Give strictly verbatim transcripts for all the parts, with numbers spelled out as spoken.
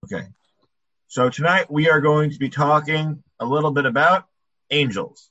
Okay. So tonight we are going to be talking a little bit about angels.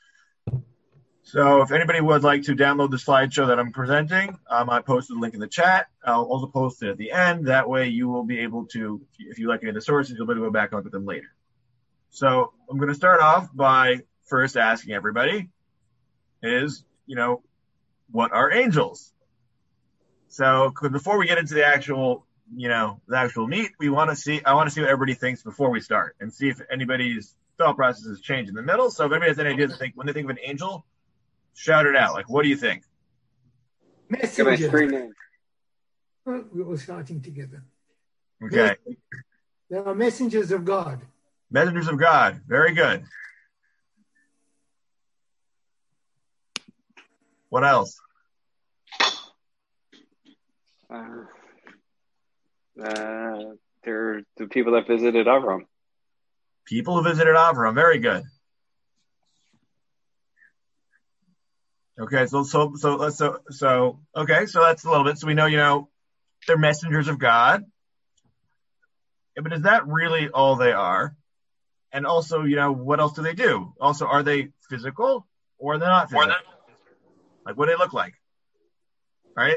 So if anybody would like to download the slideshow that I'm presenting, um, I posted a link in the chat. I'll also post it at the end. That way you will be able to, if you like any of the sources, you'll be able to go back and look at them later. So I'm going to start off by first asking everybody is, you know, what are angels? So before we get into the actual, you know, the actual meat, we want to see, I want to see what everybody thinks before we start and see if anybody's thought process has changed in the middle. So if anybody has any ideas to think, when they think of an angel, shout it out. Like, what do you think? Messengers. Well, we're starting together. Okay. There are messengers of God. Messengers of God. Very good. What else? Uh, uh, they're the people that visited Avram. People who visited Avram. Very good. Okay, so so so so so okay, so that's a little bit. So we know, you know, they're messengers of God. Yeah, but is that really all they are? And also, you know, what else do they do? Also, are they physical or are they not physical? Like, what do they look like? Right?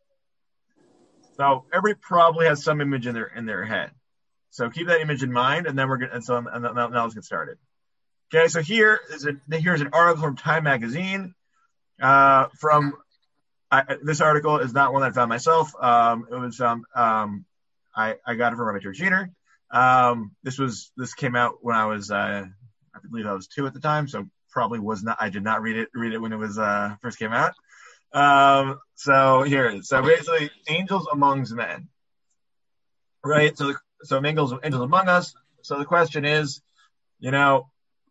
So everybody probably has some image in their in their head. So keep that image in mind, and then we're gonna and so and now, now let's get started. Okay, so here is a here's an article from Time Magazine. Uh, from I, this article is not one that I found myself. Um, it was um, um, I, I got it from Rabbi Georginer. Um, this was this came out when I was uh, I believe I was two at the time, so probably was not. I did not read it read it when it was uh, first came out. Um, so here it is. So basically, angels amongst men, right? So the, so angels angels among us. So the question is, you know,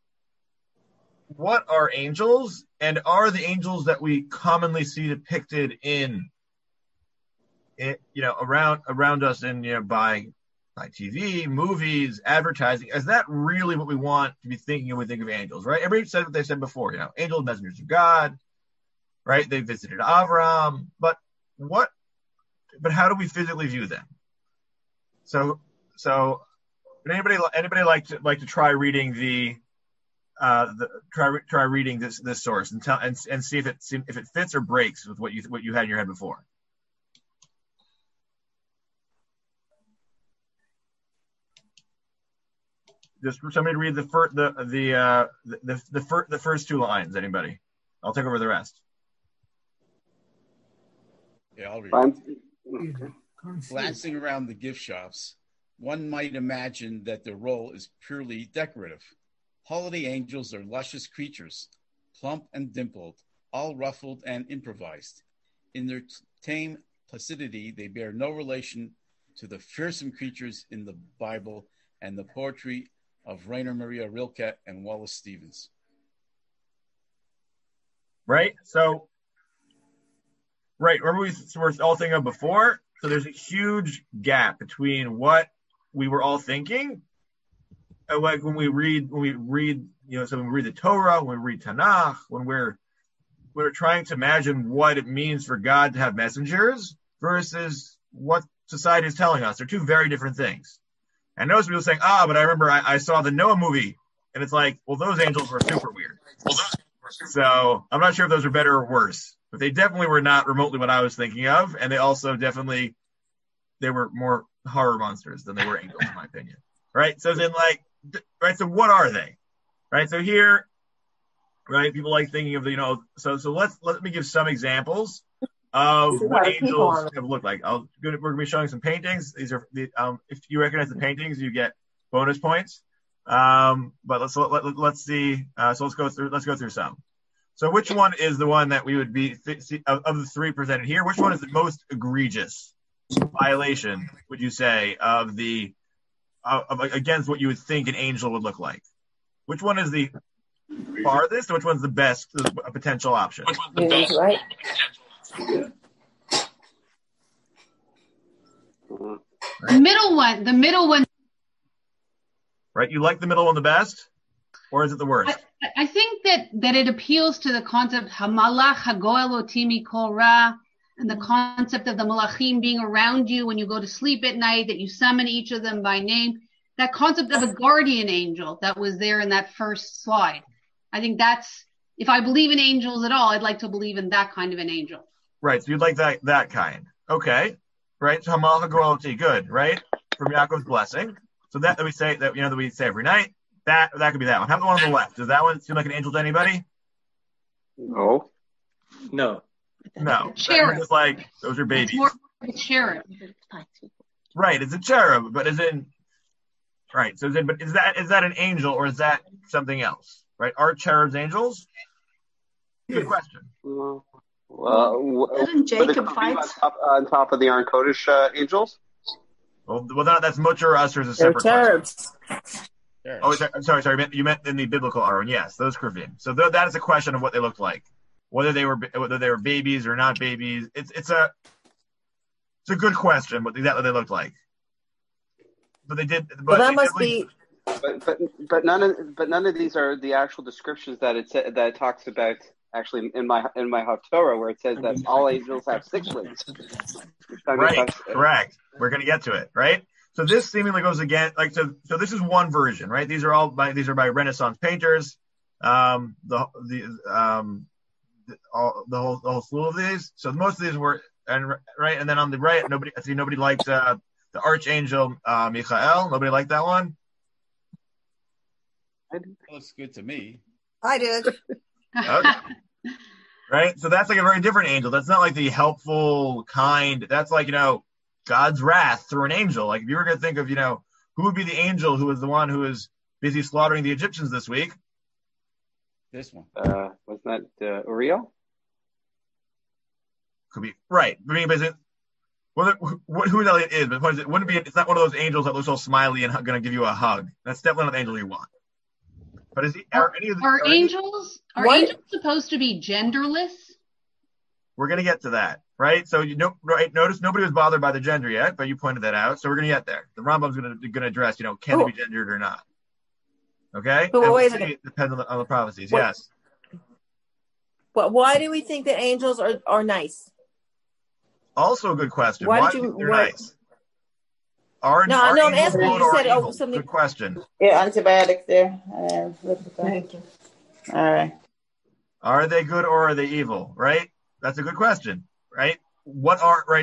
what are angels, and are the angels that we commonly see depicted in, it, you know, around around us in, you know, by by T V, movies, advertising? Is that really what we want to be thinking when we think of angels? Right? Everybody said what they said before. You know, angels, messengers of God. Right? They visited Avram, but what? But how do we physically view them? So, so would anybody anybody like to like to try reading the? Uh, the, try try reading this this source and tell and and see if it if it fits or breaks with what you what you had in your head before. Just for somebody to read the first the the uh, the the, the, fir- the first two lines. Anybody? I'll take over the rest. Yeah, I'll read it. Glancing around the gift shops, one might imagine that their role is purely decorative. Holiday angels are luscious creatures, plump and dimpled, all ruffled and improvised. In their tame placidity, they bear no relation to the fearsome creatures in the Bible and the poetry of Rainer Maria Rilke and Wallace Stevens. Right? So, right, remember we were all thinking of before? So there's a huge gap between what we were all thinking, like when we read, when we read, you know, so when we read the Torah, when we read Tanakh, when we're we're trying to imagine what it means for God to have messengers versus what society is telling us. They're two very different things. And notice people saying, ah, but I remember I, I saw the Noah movie, and it's like, well, those angels were super weird. So I'm not sure if those are better or worse, but they definitely were not remotely what I was thinking of, and they also definitely they were more horror monsters than they were angels, in my opinion. Right? So then, like. Right, so what are they? Right, so here, right, people like thinking of the, you know, so so let's let me give some examples of what angels have looked like. I'll we're going to be showing some paintings. These are the um, if you recognize the paintings, you get bonus points. Um, but let's let, let, let's see. Uh, so let's go through let's go through some. So which one is the one that we would be see, of, of the three presented here? Which one is the most egregious violation, would you say, of the Uh, against what you would think an angel would look like? Which one is the farthest, or which one's the best a potential option? Which one's the best? Right. The middle one. The middle one. Right? You like the middle one the best? Or is it the worst? I, I think that, that it appeals to the concept Hamalach Hagoel Otimi Kol Ra. and the concept of the malachim being around you when you go to sleep at night, that you summon each of them by name, that concept of a guardian angel that was there in that first slide. I think that's, if I believe in angels at all, I'd like to believe in that kind of an angel. Right. So you'd like that that kind. Okay. Right. So Hamalach Goelti, good, right? From Yaakov's blessing. So that, that we say that, you know, that we say every night, that that could be that one. How about the one on the left? Does that one seem like an angel to anybody? No. No. No. Cherub. Just like those are babies. It's more like a cherub. Right. It's a cherub, but is in right. So is it, but is that is that an angel or is that something else? Right? Are cherubs angels? Good question. Well, uh, Didn't Jacob fight on top, on top of the Aron Kodesh uh, angels? Well, well, that, that's Mutcher or Usher is a They're separate cherubs. question. Oh, sorry, I'm sorry, sorry. You meant in the biblical Aaron. Yes, those Kruvim. So th- that is a question of what they looked like, whether they were whether they were babies or not babies. It's it's a it's a good question, what exactly they looked like. But they did. But Well, that they must did, be. But but but none of but none of these are the actual descriptions that it sa- that it talks about. Actually, in my in my Haftorah, where it says that all angels have six wings. Right, correct. We're going to get to it, right? So this seemingly goes again, like so. So this is one version, right? These are all by these are by Renaissance painters. Um, the the um, the, all, the whole the whole slew of these. So most of these were and right, and then on the right, nobody I see nobody liked uh, the archangel uh, Michael. Nobody liked that one. Looks good to me. I did. Okay. Right, so that's like a very different angel. That's not like the helpful kind. That's like, you know, God's wrath through an angel. Like if you were going to think of, you know, who would be the angel who was the one who was busy slaughtering the Egyptians this week? This one. Uh, wasn't that uh, Uriel? Could be right. I mean, but is it, well, what, who that is? But what is it? Wouldn't be. It's not one of those angels that looks all smiley and going to give you a hug. That's definitely not the angel you want. But is he? Are, any of the, Are are any, angels are What? angels supposed to be genderless? we're going to get to that, right? So you know, right? Notice nobody was bothered by the gender yet, but you pointed that out. So we're going to get there. The Rambam's going to going to address, you know, can Oh. they be gendered or not? Okay. But And wait a we'll see. minute. It depends on the, on the prophecies. What- Yes. But why do we think that angels are, are nice? Also a good question. Why Why, did do you- you think they're why- nice? Are, No, are no, I'm angels asking you. good You or said, oh, evil? something- Good question. Yeah, antibiotics there. Uh, Thank you. All right. Are they good or are they evil? Right? That's a good question. Right? What are right?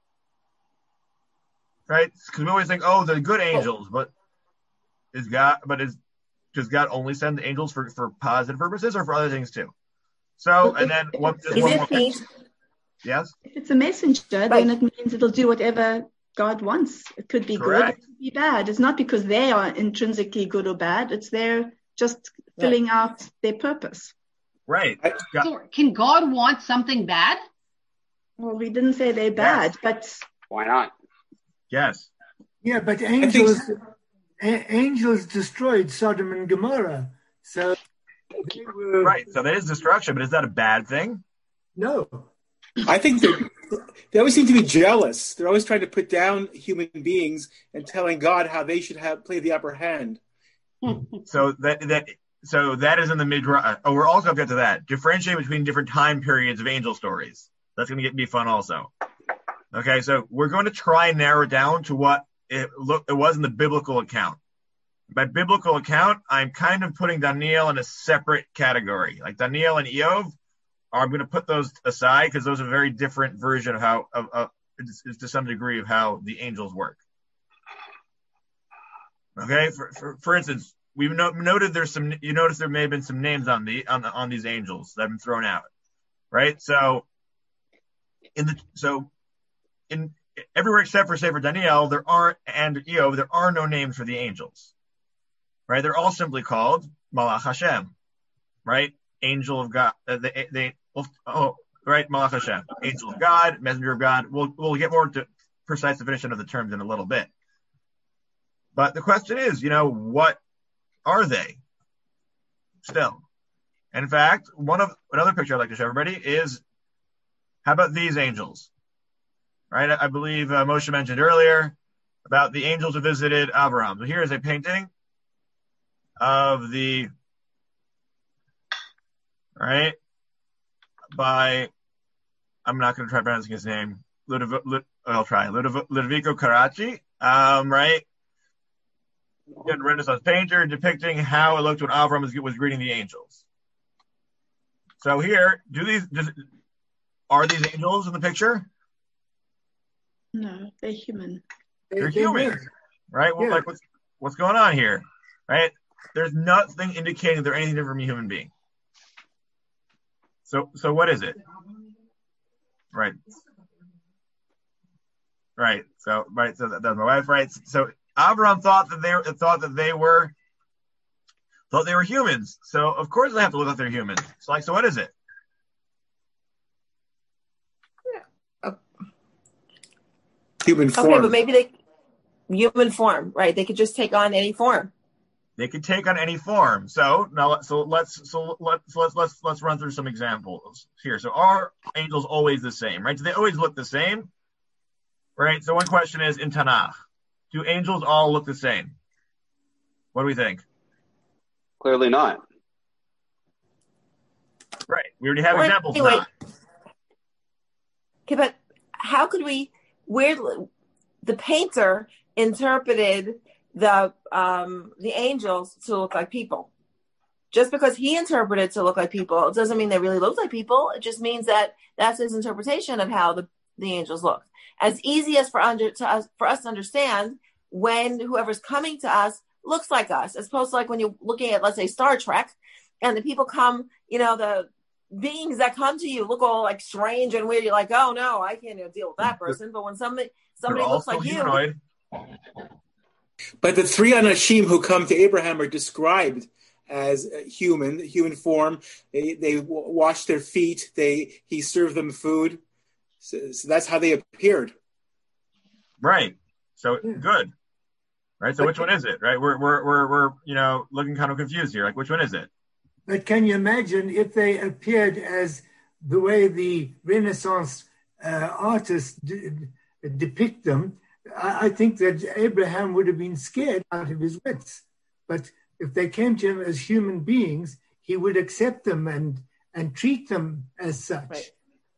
Right? Because we always think, oh, they're good angels, but is God? But is does God only send angels for, for positive purposes or for other things too? So, and then one, just Is one it more. means Yes. if it's a messenger, then it means it'll do whatever God wants. It could be good, it Correct. could be bad. It's not because they are intrinsically good or bad. It's they're just filling out their purpose. Right. God, So can God want something bad? Well, we didn't say they're bad, but Why not? yes. Yeah, but angels, a- angels destroyed Sodom and Gomorrah. So they were, Right. So that is destruction, but is that a bad thing? no. I think they they always seem to be jealous. They're always trying to put down human beings and telling God how they should have play the upper hand. So that that so that is in the midrash. Oh, we're also going to get to that. Differentiate between different time periods of angel stories. That's going to get be fun also. Okay, so we're going to try and narrow it down to what it look it was in the biblical account. By biblical account, I'm kind of putting Daniel in a separate category. Like Daniel and Eov, I'm going to put those aside because those are a very different version of how, of, of to some degree, of how the angels work. Okay, for for, for instance, we've no, noted there's some. You notice there may have been some names on the on the on these angels that have been thrown out, right? So in the so in everywhere except for say for Daniel, there aren't and Eov, there are no names for the angels, right? They're all simply called Malach Hashem, right? Angel of God. Uh, they they oh right, Malach Hashem, angel of God, messenger of God. We'll we'll get more to precise definition of the terms in a little bit. But the question is, you know, what are they still? In fact, one of another picture I'd like to show everybody is, how about these angels? Right? I, I believe uh, Moshe mentioned earlier about the angels who visited Abraham. So here is a painting of the, right, by I'm not going to try pronouncing his name. Ludovico, Lud, I'll try. Ludovico, Ludovico Carracci, um, right? A Renaissance painter depicting how it looked when Avram was, was greeting the angels. So here, do these does, are these angels in the picture? No, they're human. They're humans, right? Well, Yeah. like what's what's going on here, right? There's nothing indicating they're anything different from a human being. So, so what is it? Right. Right. So, right. So that, that's my wife, right? So Abraham thought that they thought that they were thought they were humans. So of course they have to look like they're humans. So like, so what is it? Human form. Okay, but maybe they human form, right? They could just take on any form. They could take on any form. So now, so let's so let's let's let's let's run through some examples here. So are angels always the same, right? Do they always look the same, right? So one question is in Tanakh, do angels all look the same? What do we think? Clearly not. Right. We already have Wait, examples. wait, wait. Not. Okay, but how could we? Where the painter interpreted the um, the angels to look like people. Just because he interpreted to look like people, it doesn't mean they really look like people. It just means that that's his interpretation of how the, the angels look. As easy as for under to us for us to understand when whoever's coming to us looks like us, as opposed to like when you're looking at, let's say, Star Trek, and the people come, you know, the beings that come to you look all like strange and weird. You're like, oh no, I can't deal with that person. But when somebody somebody They're looks also like humanoid. you. But the three Anashim who come to Abraham are described as human, human form. They they wash their feet. They he served them food. So, so that's how they appeared. Right. So good. Right. So which one is it? Right. We're we're we're we're you know looking kind of confused here. Like which one is it? But can you imagine if they appeared as the way the Renaissance uh, artists d- depict them? I, I think that Abraham would have been scared out of his wits. But if they came to him as human beings, he would accept them and, and treat them as such.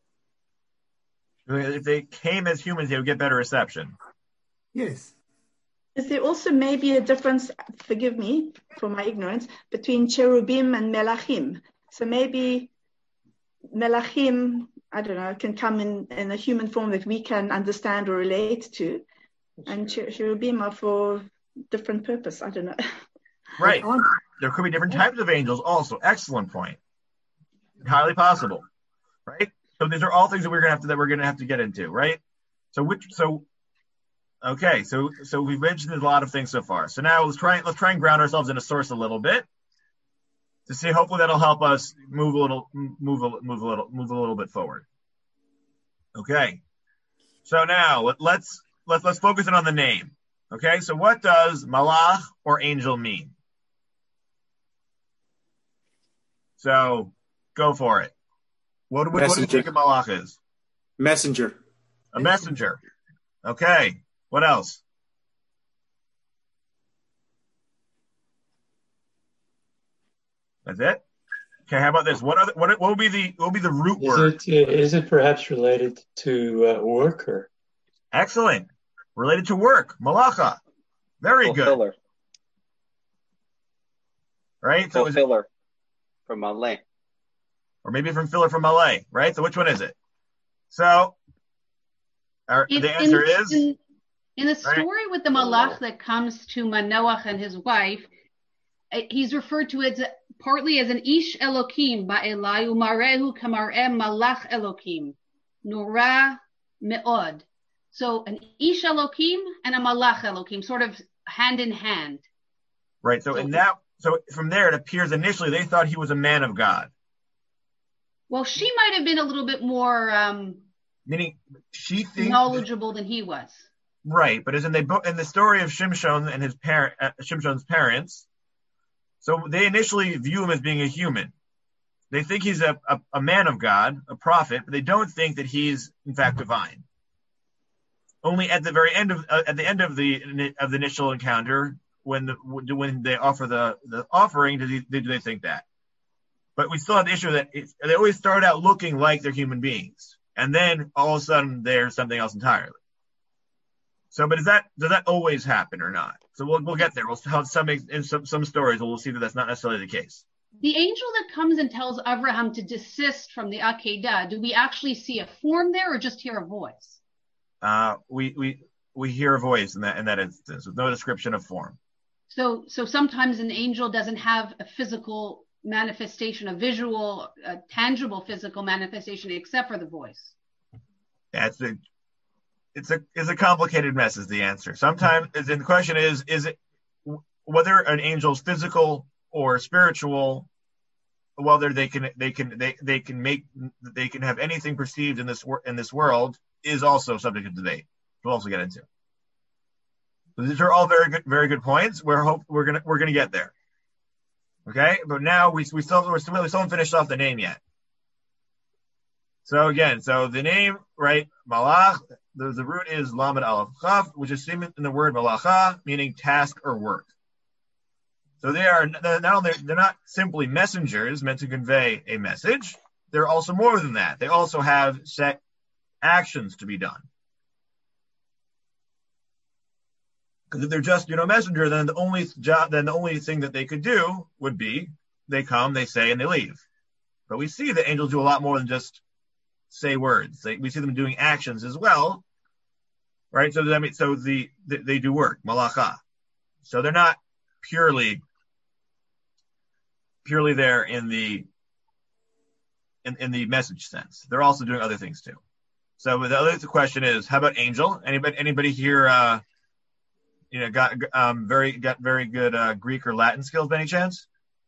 Right. If they came as humans, they would get better reception. Yes. Is there also maybe a difference, forgive me for my ignorance, between cherubim and melachim? So maybe melachim, I don't know, can come in, in a human form that we can understand or relate to. And cher- cherubim are for different purpose. I don't know. Right. There could be different types of angels also. Excellent point. Highly possible. Right? So these are all things that we're gonna have to that we're gonna have to get into, right? So which so okay, so so we've mentioned a lot of things so far. So now let's try let's try and ground ourselves in a source a little bit to see. Hopefully that'll help us move a little move a move a little move a little bit forward. Okay. So now let, let's let's let's focus in on the name. Okay. So what does malach or angel mean? So go for it. What do we what do you think a malach is? Messenger. A messenger. Okay. What else? That's it. Okay. How about this? What other? What what will be the what will be the root Is word? it is it perhaps related to uh, work or? Excellent. Related to work. Malacha. Very Fulfiller. good. Right. So is it, Fulfiller from Malay. or maybe from filler from Malay. Right. So which one is it? So our, In, the answer in, is in, in the right? story with the malach that comes to Manoach and his wife, eh, he's referred to as partly as an ish Elokim ba'elai umarehu kamar'eh malach Elokim nura me'od. So an ish Elokim and a malach Elokim, sort of hand in hand. Right. So, So- in that, so from there, it appears initially they thought he was a man of God, Well, she might have been a little bit more um, meaning she thinks knowledgeable than he was. right. But as in they bo- in the story of Shimshon and his parent, uh, Shimshon's parents, so they initially view him as being a human. They think he's a, a, a man of God, a prophet, but they don't think that he's in fact divine. Only at the very end of uh, at the end of the of the initial encounter, when the when they offer the, the offering, do they, do they think that? But we still have the issue that it's, they always start out looking like they're human beings, and then all of a sudden there's something else entirely. So, but is that does that always happen or not? So we'll we'll get there. We'll have some in some some stories. We'll see that that's not necessarily the case. The angel that comes and tells Abraham to desist from the Akedah, do we actually see a form there, or just hear a voice? Uh, we we we hear a voice in that in that instance with no description of form. So so sometimes an angel doesn't have a physical manifestation, a visual, a tangible physical manifestation, except for the voice. That's a it's a it's a complicated mess is the answer. Sometimes and the question is is it whether an angel's physical or spiritual, whether they can they can they, they can make they can have anything perceived in this in this world is also subject to debate. We'll also get into. So these are all very good very good points. We're hope we're gonna we're gonna get there. Okay, but now we we still we're still we still haven't finished off the name yet. So again, so the name, right, Malach, the, the root is Lamed Aleph Chaf, which is seen in the word Malacha, meaning task or work. So they are not only they're not simply messengers meant to convey a message, they're also more than that. They also have set actions to be done. Because if they're just, you know, messenger, then the only job, then the only thing that they could do would be they come, they say, and they leave. But we see that angels do a lot more than just say words. They, we see them doing actions as well, right? So that means so the, the they do work, malacha. So they're not purely purely there in the in, in the message sense. They're also doing other things too. So the other question is, how about angel? Anybody anybody here? Uh, You know, got um very got very good uh, Greek or Latin skills by any chance?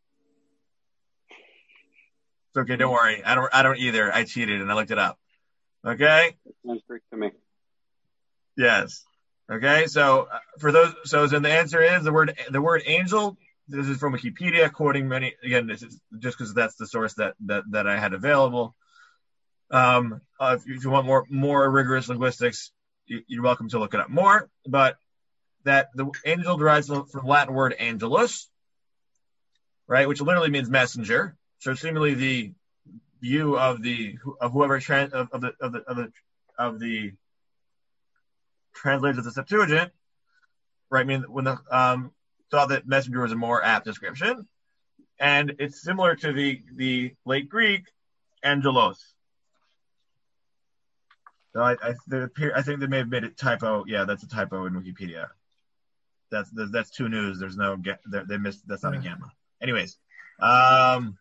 It's okay, don't worry. I don't I don't either. I cheated and I looked it up. Okay? Sounds Greek to me. Yes. Okay, so uh, for those so then the answer is the word the word angel. This is from Wikipedia, quoting many again, this is just because that's the source that, that, that I had available. Um uh, if, if you want more more rigorous linguistics, you, you're welcome to look it up more. But that the angel derives from the Latin word angelus, right, which literally means messenger. So seemingly the view of the of whoever trans, of, of the of the of the of the translators of the Septuagint, right? I mean, when the um, thought that messenger was a more apt description, and it's similar to the the late Greek angelos. So I I, the, I think they may have made a typo. Yeah, that's a typo in Wikipedia. That's that's two news. There's no they missed. That's not a gamma. Anyways, um,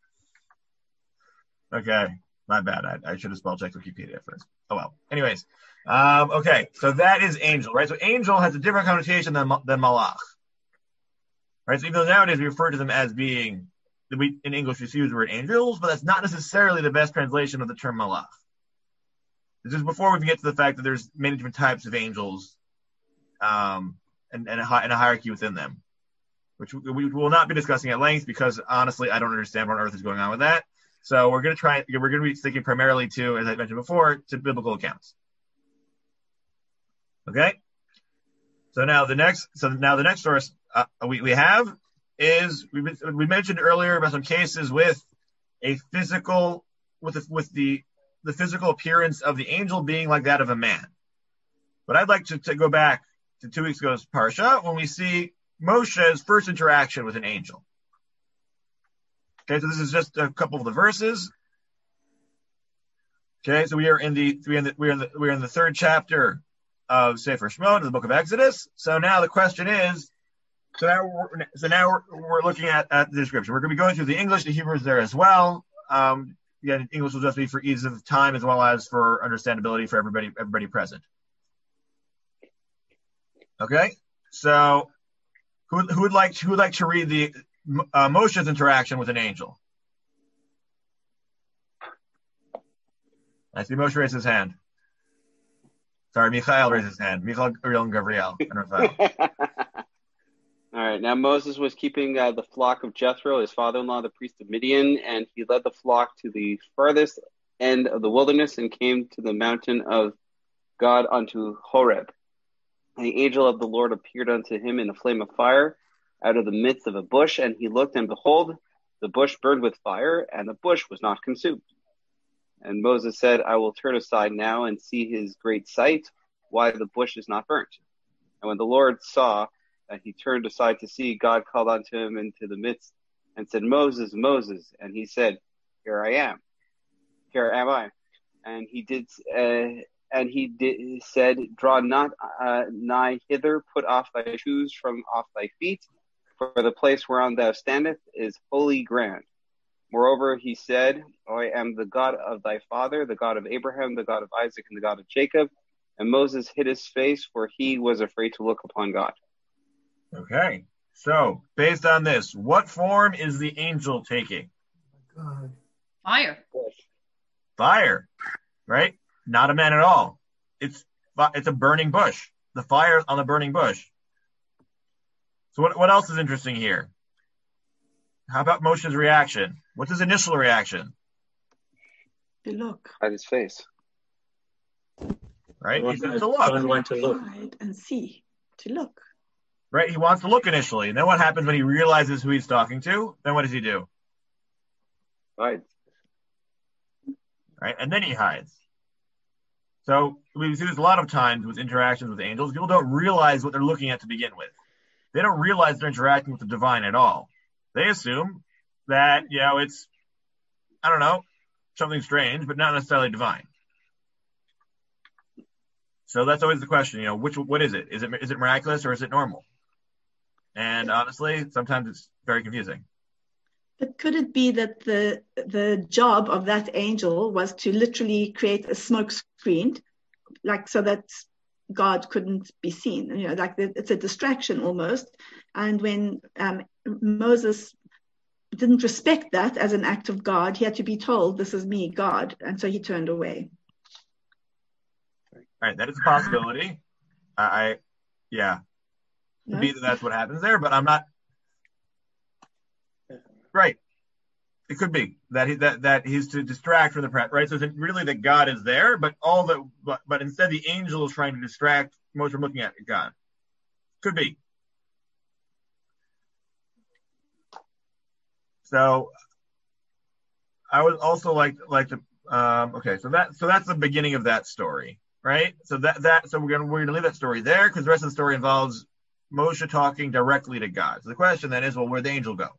okay, my bad. I, I should have spell checked Wikipedia first. Oh well. Anyways, um, okay. So that is angel, right? So angel has a different connotation than than malach, right? So even though nowadays we refer to them as being, we in English we use the word angels, but that's not necessarily the best translation of the term malach. This is before we get to the fact that there's many different types of angels. Um. And, and, a, and a hierarchy within them, which we will not be discussing at length because honestly, I don't understand what on earth is going on with that. So we're going to try, we're going to be sticking primarily to, as I mentioned before, to biblical accounts. Okay. So now the next, so now the next source uh, we, we have is, we, we mentioned earlier about some cases with a physical, with the, with the, the physical appearance of the angel being like that of a man. But I'd like to, to go back to two weeks ago's Parsha, when we see Moshe's first interaction with an angel. Okay, so this is just a couple of the verses. Okay, so we are in the we are in the we are in the, we are in the third chapter of Sefer Shemot, the book of Exodus. So now the question is, so now we're, so now we're, we're looking at, at the description. We're going to be going through the English, the Hebrew is there as well. Um, again, English will just be for ease of time as well as for understandability for everybody everybody present. Okay, so who who would like who would like to read the uh, Moshe's interaction with an angel? I see Moshe raise his hand. Sorry, Michael raised his hand. Michael, Uriel, and Gabriel. And Raphael. All right. Now Moses was keeping uh, the flock of Jethro, his father-in-law, the priest of Midian, and he led the flock to the farthest end of the wilderness and came to the mountain of God unto Horeb. And the angel of the Lord appeared unto him in a flame of fire out of the midst of a bush, and he looked, and behold, the bush burned with fire, and the bush was not consumed. And Moses said, I will turn aside now and see his great sight, why the bush is not burnt. And when the Lord saw that he turned aside to see, God called unto him into the midst and said, Moses, Moses. And he said, Here I am. Here am I. And he did, uh, and he did, said, Draw not uh, nigh hither, put off thy shoes from off thy feet, for the place whereon thou standest is holy ground. Moreover, he said, I am the God of thy father, the God of Abraham, the God of Isaac, and the God of Jacob. And Moses hid his face, for he was afraid to look upon God. Okay. So, based on this, what form is the angel taking? God. Fire. Fire, right? Not a man at all. It's it's a burning bush. The fire on the burning bush. So what, what else is interesting here? How about Moshe's reaction? What's his initial reaction? To look. At his face. Right? He said to John look. went to look. Hide and see. To look. Right? He wants to look initially. And then what happens when he realizes who he's talking to? Then what does he do? Right. Right? And then he hides. So we see this a lot of times with interactions with angels. People don't realize what they're looking at to begin with. They don't realize they're interacting with the divine at all. They assume that, you know, it's, I don't know, something strange, but not necessarily divine. So that's always the question, you know, which, what is it? Is it, is it miraculous or is it normal? And honestly, sometimes it's very confusing. But could it be that the the job of that angel was to literally create a smoke screen, like so that God couldn't be seen? You know, like the, it's a distraction almost. And when um, Moses didn't respect that as an act of God, he had to be told, "This is me, God," and so he turned away. All right, that is a possibility. I, I yeah, No? could be that that's what happens there, but I'm not. Right. It could be that he that that he's to distract from the press, right? So it's really that God is there, but all the but, but instead the angel is trying to distract Moses from looking at God. Could be. So I would also like like to um okay, so that so that's the beginning of that story, right? So that that so we're gonna we're gonna leave that story there because the rest of the story involves Moshe talking directly to God. So the question then is, well, where'd the angel go?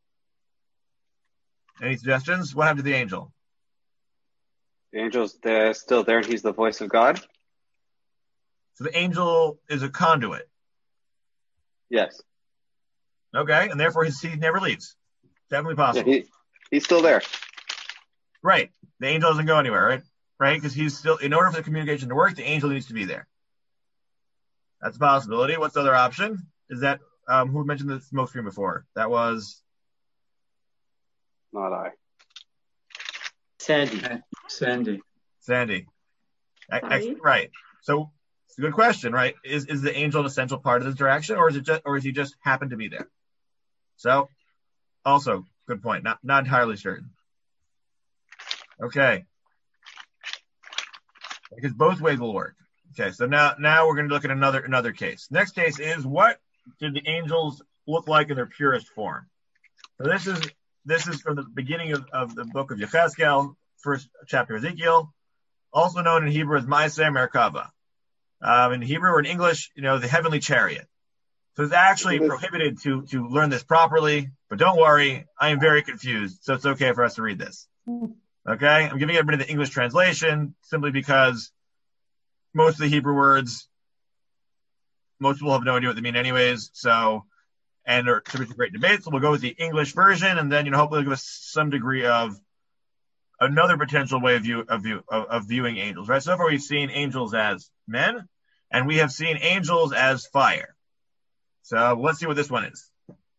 Any suggestions? What happened to the angel? The angel's there, still there, and he's the voice of God? So the angel is a conduit. Yes. Okay, and therefore his seed never leaves. Definitely possible. Yeah, he, he's still there. Right. The angel doesn't go anywhere, right? Right? Because he's still, in order for the communication to work, the angel needs to be there. That's a possibility. What's the other option? Is that, um, who mentioned the smoke screen before? That was... Not I. Sandy. Sandy. Sandy. I, I, Sorry? right. So it's a good question, right? Is is the angel an essential part of this interaction, or is it just, or is he just happen to be there? So, also good point. Not not entirely certain. Okay. Because both ways will work. Okay. So now now we're going to look at another another case. Next case is, what did the angels look like in their purest form? So this is. This is from the beginning of, of the book of Yechezkel, first chapter of Ezekiel, also known in Hebrew as Maaseh Merkava. Um, in Hebrew or in English, you know, the heavenly chariot. So it's actually prohibited to, to learn this properly, but don't worry, I am very confused, so it's okay for us to read this. Okay? I'm giving everybody the English translation simply because most of the Hebrew words, most people have no idea what they mean anyways, so... and there are great debates. So we'll go with the English version, and then, you know, hopefully give us some degree of another potential way of view of view of, of viewing angels. Right. So far, we've seen angels as men, and we have seen angels as fire. So let's see what this one is.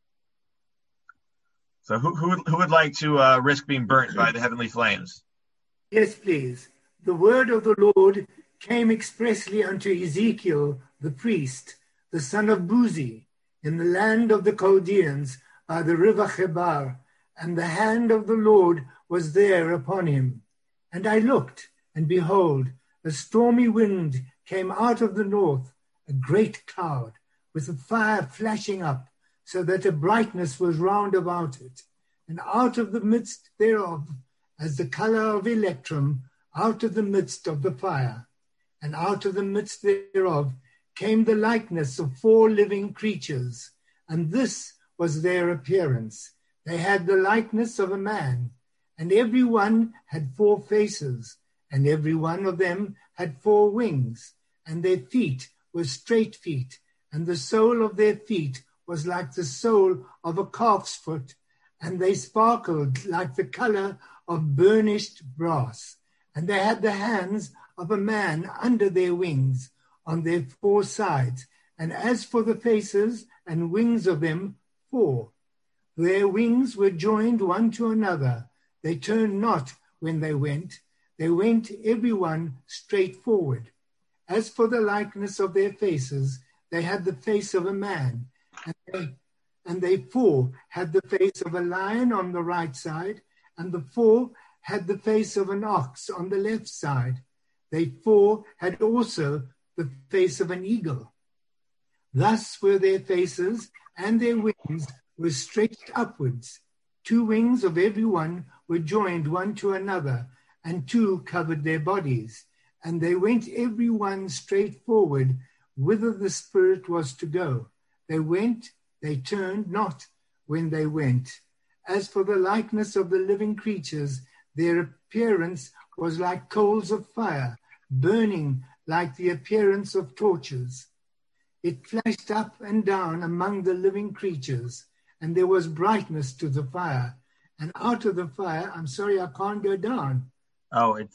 So who who who would like to uh, risk being burnt by the heavenly flames? Yes, please. The word of the Lord came expressly unto Ezekiel the priest, the son of Buzi, in the land of the Chaldeans by the river Chebar, and the hand of the Lord was there upon him. And I looked, and behold, a stormy wind came out of the north, a great cloud, with a fire flashing up, so that a brightness was round about it. And out of the midst thereof, as the color of electrum out of the midst of the fire. And out of the midst thereof came the likeness of four living creatures, and this was their appearance. They had the likeness of a man, and every one had four faces, and every one of them had four wings, and their feet were straight feet, and the sole of their feet was like the sole of a calf's foot, and they sparkled like the color of burnished brass. And they had the hands of a man under their wings on their four sides, and as for the faces and wings of them, four. Their wings were joined one to another. They turned not when they went. They went every one straight forward. As for the likeness of their faces, they had the face of a man, and they, and they four had the face of a lion on the right side, and the four had the face of an ox on the left side. They four had also the face of an eagle. Thus were their faces, and their wings were stretched upwards. Two wings of every one were joined one to another, and two covered their bodies. And they went every one straight forward, whither the Spirit was to go. They went, they turned not when they went. As for the likeness of the living creatures, their appearance was like coals of fire, burning like the appearance of torches. It flashed up and down among the living creatures, and there was brightness to the fire. And out of the fire, I'm sorry, I can't go down. Oh, it's...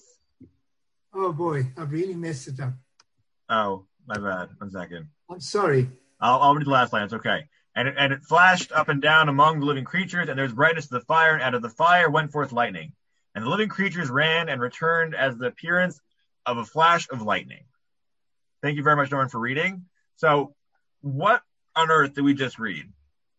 Oh, boy, I've really messed it up. Oh, my bad. One second. I'm sorry. I'll, I'll read the last line. It's okay. And it, and it flashed up and down among the living creatures, and there was brightness to the fire, and out of the fire went forth lightning. And the living creatures ran and returned as the appearance of a flash of lightning. Thank you very much, Norman, for reading. So what on earth did we just read?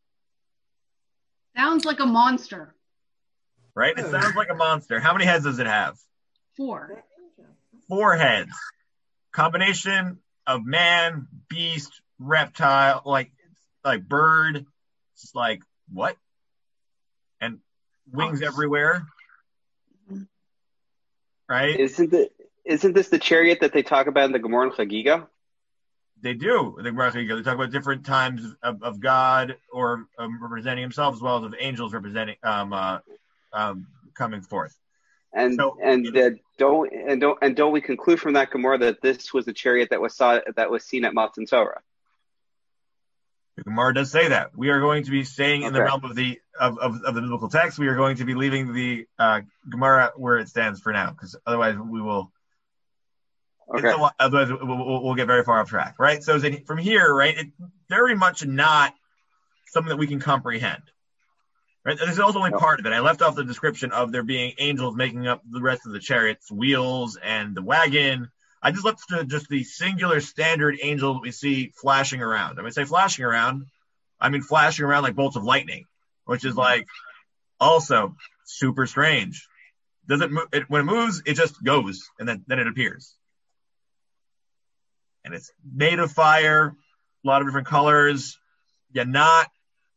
Sounds like a monster. Right? It sounds like a monster. How many heads does it have? Four. Four heads. Combination of man, beast, reptile, like like bird. It's like, what? And wings everywhere. Right? Isn't it? Isn't this the chariot that they talk about in the Gemara and Chagiga? They do. The Gemara and Chagiga. They talk about different times of, of God or um, representing Himself, as well as of angels representing um, uh, um, coming forth. And so, and uh, don't and don't and don't we conclude from that Gemara that this was the chariot that was saw that was seen at Matan Torah? The Gemara does say that. We are going to be staying in okay. the realm of the of, of, of the biblical text. We are going to be leaving the uh, Gemara where it stands for now, because otherwise we will. Okay. A, otherwise we'll, we'll, we'll get very far off track, right? So from here, right, it's very much not something that we can comprehend. Right? This is also only part of it. I left off the description of there being angels making up the rest of the chariots, wheels, and the wagon. I just left to just the singular standard angel that we see flashing around. I mean, say flashing around, I mean flashing around like bolts of lightning, which is like also super strange. Doesn't move, it, when it moves, it just goes, and then, then it appears. And it's made of fire, a lot of different colors. Yeah, not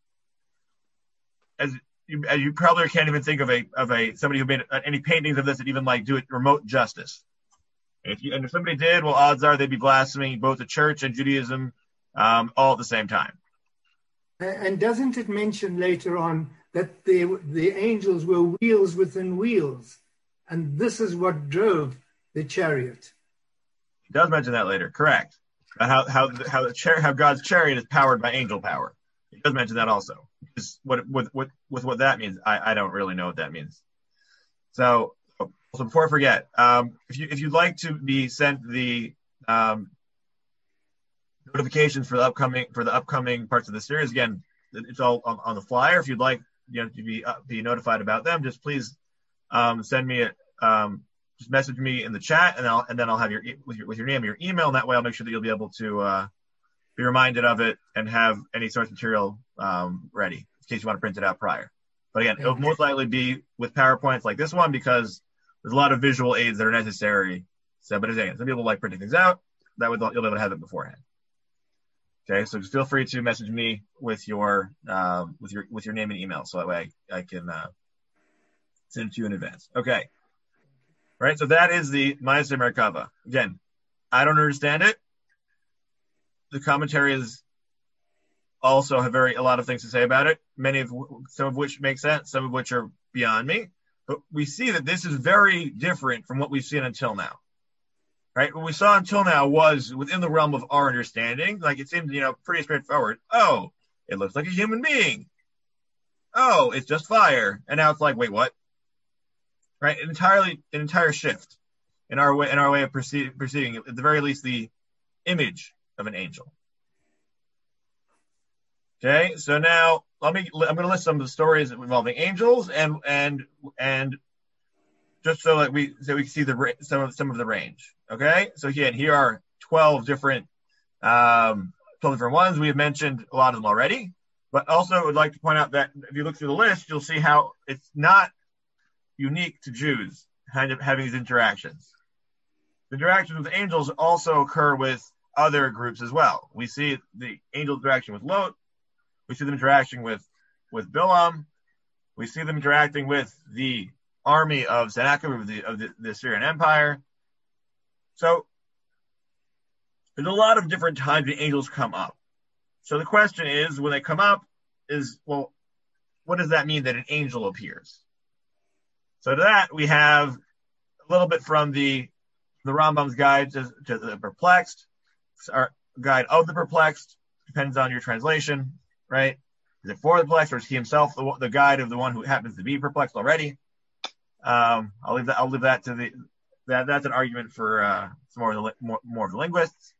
as you, as you probably can't even think of a of a somebody who made any paintings of this that even like do it remote justice. If you, and if somebody did, well, odds are they'd be blaspheming both the church and Judaism um, all at the same time. And doesn't it mention later on that the the angels were wheels within wheels, and this is what drove the chariot? It does mention that later, correct? How how how the char- how God's chariot is powered by angel power. It does mention that also. Just what with what with what that means, I, I don't really know what that means. So. So before I forget, um, if you if you'd like to be sent the um, notifications for the upcoming for the upcoming parts of the series, again, it's all on, on the flyer. If you'd like, you know, to be uh, be notified about them, just please um, send me a um, just message me in the chat, and I'll and then I'll have your with your with your name and your email, and that way I'll make sure that you'll be able to uh, be reminded of it and have any source material um, ready in case you want to print it out prior. But again, it'll most likely be with PowerPoints like this one because there's a lot of visual aids that are necessary. So, but again, some people like printing things out. That way, you'll be able to have it beforehand. Okay, so just feel free to message me with your um, with your with your name and email, so that way I, I can uh, Send it to you in advance. Okay. Right. So that is the Ma'aseh Merkava. Again, I don't understand it. The commentaries also have very a lot of things to say about it. Many of some of which make sense, some of which are beyond me. But we see that this is very different from what we've seen until now. Right? What we saw until now was within the realm of our understanding. Like it seemed, you know, pretty straightforward. Oh, it looks like a human being. Oh, it's just fire. And now it's like, wait, what? Right? An entirely, an entire shift in our way, in our way of perceiving, perceiving, at the very least, the image of an angel. Okay, so now let me. I'm going to list some of the stories involving angels, and and and just so that we so we can see the some of some of the range. Okay, so again, here are twelve different um, twelve different ones. We have mentioned a lot of them already, but also would like to point out that if you look through the list, you'll see how it's not unique to Jews kind of having these interactions. The interactions with angels also occur with other groups as well. We see the angel interaction with Lot. We see them interacting with, with Bilam. We see them interacting with the army of Sennacherib of the of the, the Assyrian Empire. So there's a lot of different times the angels come up. So the question is, when they come up, is well, what does that mean that an angel appears? So to that we have a little bit from the the Rambam's guide to, to the perplexed, our guide of the perplexed, depends on your translation. Right? Is it for the perplexed, or is he himself the, the guide of the one who happens to be perplexed already? Um, I'll leave that. I'll leave that to the that. That's an argument for uh, some more of the more, more of the linguists.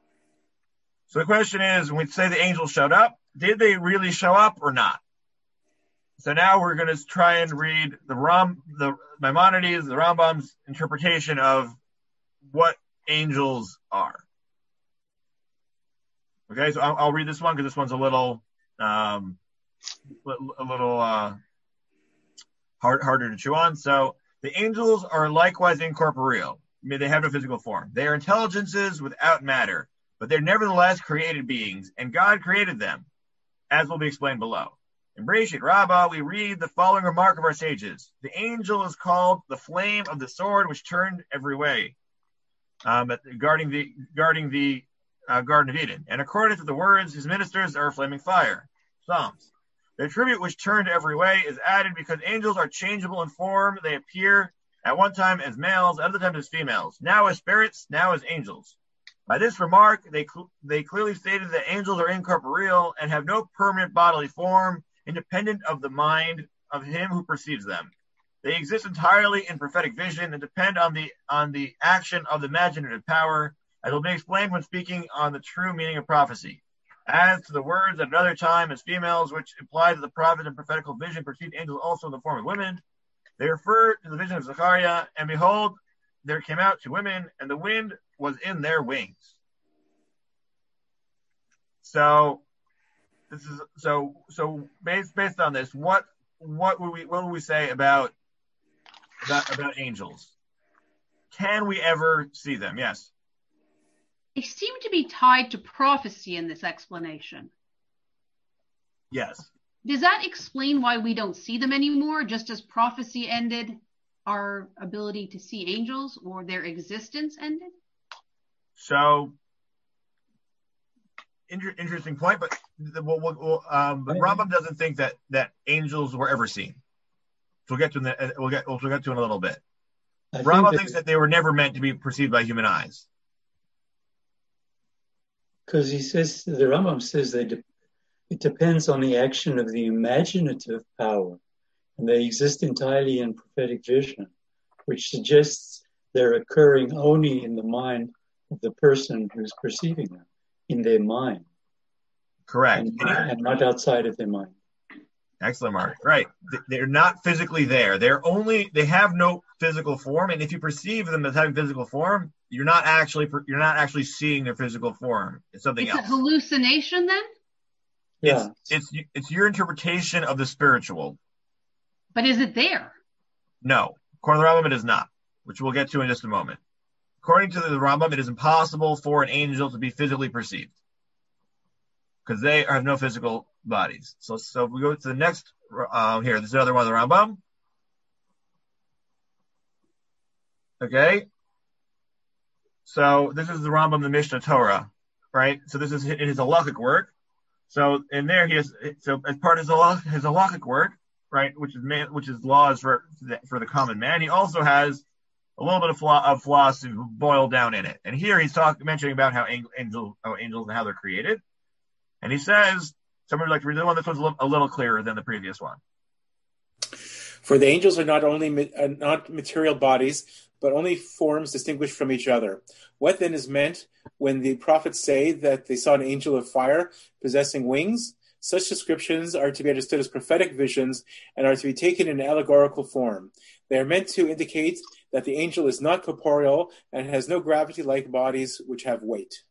So the question is, when we say the angels showed up, did they really show up or not? So now we're going to try and read the Ram, the Maimonides, the Rambam's interpretation of what angels are. Okay, so I'll, I'll read this one because this one's a little. Um, a little uh, hard, harder to chew on. So the angels are likewise incorporeal. I mean, they have no physical form. They are intelligences without matter, but they're nevertheless created beings, and God created them, as will be explained below. In Bereshit Rabbah, we read the following remark of our sages. The angel is called the flame of the sword which turned every way, um, guarding the guarding the uh, Garden of Eden. And according to the words, his ministers are a flaming fire. Psalms. The attribute which turned every way is added because angels are changeable in form. They appear at one time as males, at other times as females, now as spirits, now as angels. By this remark, they cl- they clearly stated that angels are incorporeal and have no permanent bodily form, independent of the mind of him who perceives them. They exist entirely in prophetic vision and depend on the on the action of the imaginative power, as will be explained when speaking on the true meaning of prophecy. As to the words at another time as females, which imply that the prophet and prophetical vision perceived angels also in the form of women, they refer to the vision of Zechariah, and behold, there came out two women, and the wind was in their wings. So, this is so so based based on this, what what would we what would we say about about, about angels? Can we ever see them? Yes. They seem to be tied to prophecy in this explanation. Yes. Does that explain why we don't see them anymore, just as prophecy ended, our ability to see angels, or their existence ended? So, inter- interesting point, but the, we'll, we'll, um, but Rambam doesn't think that, that angels were ever seen. So we'll get to the, we'll get we'll get to in a little bit. I Rambam think thinks that they were never meant to be perceived by human eyes. Because he says, the Rambam says they de- it depends on the action of the imaginative power, and they exist entirely in prophetic vision, which suggests they're occurring only in the mind of the person who's perceiving them, in their mind. Correct. And, and not outside of their mind. Excellent, Mark. Right. They're not physically there. They're only, they have no physical form. And if you perceive them as having physical form, you're not actually, you're not actually seeing their physical form. It's something it's else. It's a hallucination then? Yeah. It's, it's, it's your interpretation of the spiritual. But is it there? No. According to the Rambam, it is not, which we'll get to in just a moment. According to the Rambam, it is impossible for an angel to be physically perceived, because they have no physical bodies. So, so if we go to the next, uh, here, this is another one of the Rambam. Okay. So this is the Rambam, the Mishnah Torah, right? So this is in his halachic work. So in there he has, so as part of his halach, his halachic work, right, which is man, which is laws for for the common man, he also has a little bit of, flaw, of philosophy boiled down in it. And here he's talking, mentioning about how angels, how angels and how they're created. And he says, somebody would like to read the one. This one's a little, a little clearer than the previous one. For the angels are not only uh, not material bodies, but only forms distinguished from each other. What then is meant when the prophets say that they saw an angel of fire possessing wings? Such descriptions are to be understood as prophetic visions and are to be taken in allegorical form. They are meant to indicate that the angel is not corporeal and has no gravity-like bodies which have weight.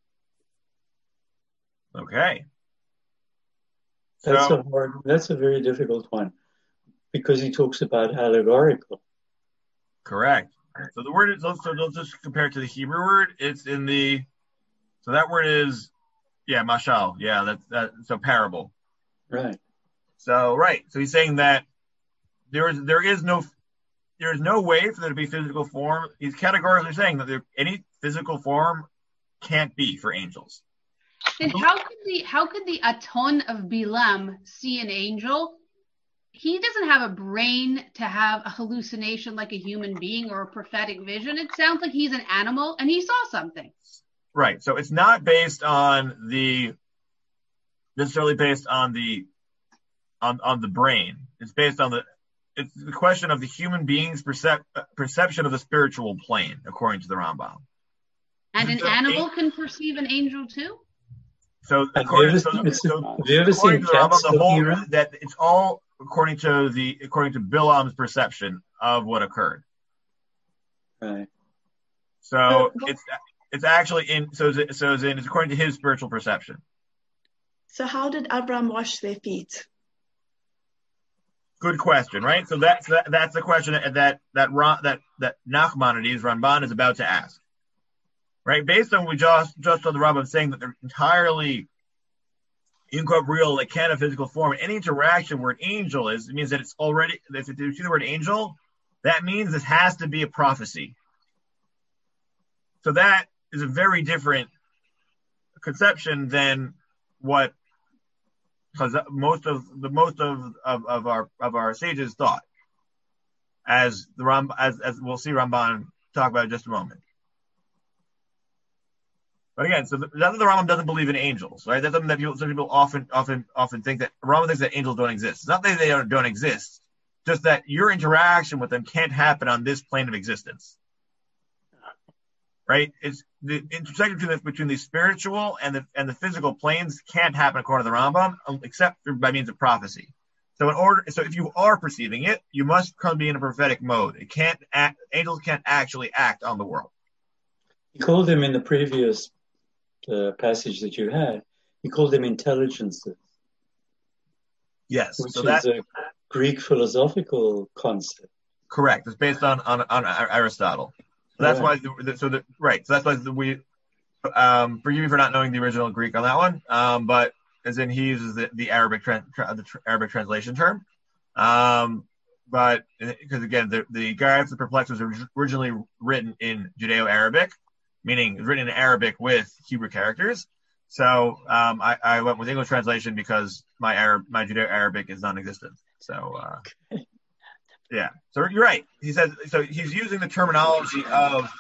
Okay. That's So, a hard, that's a very difficult one because he talks about allegorical. correct. So the word is, so let's just compare it to the Hebrew word. It's in the, so that word is, yeah, mashal. Yeah, that's that. So parable. Right. So, right. So he's saying that there is, there is no, there is no way for there to be physical form. He's categorically saying that there, any physical form can't be for angels. Then how could the how could the Aton of Bilam see an angel? He doesn't have a brain to have a hallucination like a human being or a prophetic vision. It sounds like he's an animal and he saw something. Right. So it's not based on the necessarily based on the on on the brain. It's based on the it's the question of the human being's percep- perception of the spiritual plane, according to the Rambam. And an animal can perceive an angel too? So Have according, you so, ever, so, have you ever according seen to the Rambam, cats the whole looking around? that it's all according to the according to Bilam's perception of what occurred. Right. So it's it's actually in so it's, so it's, in, it's according to his spiritual perception. So how did Abraham wash their feet? Good question, right? So that's that, that's the question that that that that that Nachmanides Ramban is about to ask, right? Based on what we just just on the Rambam saying that they're entirely incorporeal, like can't have physical form. Any interaction where an angel is, it means that it's already. If you see the word angel, that means this has to be a prophecy. So that is a very different conception than what. Because most of the most of, of, of our of our sages thought, as the Ram as as we'll see Ramban talk about in just a moment. But again, so the, not that the Rambam doesn't believe in angels, right? That's something that people some people often often often think that Rambam thinks that angels don't exist. It's not that they don't, don't exist, just that your interaction with them can't happen on this plane of existence. Right? It's the intersection between the, between the spiritual and the and the physical planes can't happen according to the Rambam, except by means of prophecy. So in order, so if you are perceiving it, you must come be in a prophetic mode. It can't act, angels can't actually act on the world. He called them in the previous uh, passage that you had. He called them intelligences. Yes, which so is that, a Greek philosophical concept. Correct. It's based on on, on Aristotle. So that's right. why, the, so the, right. So that's why the, we, um, forgive me for not knowing the original Greek on that one. Um, but as in he uses the, the Arabic, tra- tra- the tra- Arabic translation term. Um, but because again, the, the Guide to the Perplexed was originally written in Judeo-Arabic, meaning it was written in Arabic with Hebrew characters. So, um, I, I went with English translation because my Arab, my Judeo-Arabic is non-existent. So, uh, okay. Yeah, so you're right. He says so. He's using the terminology of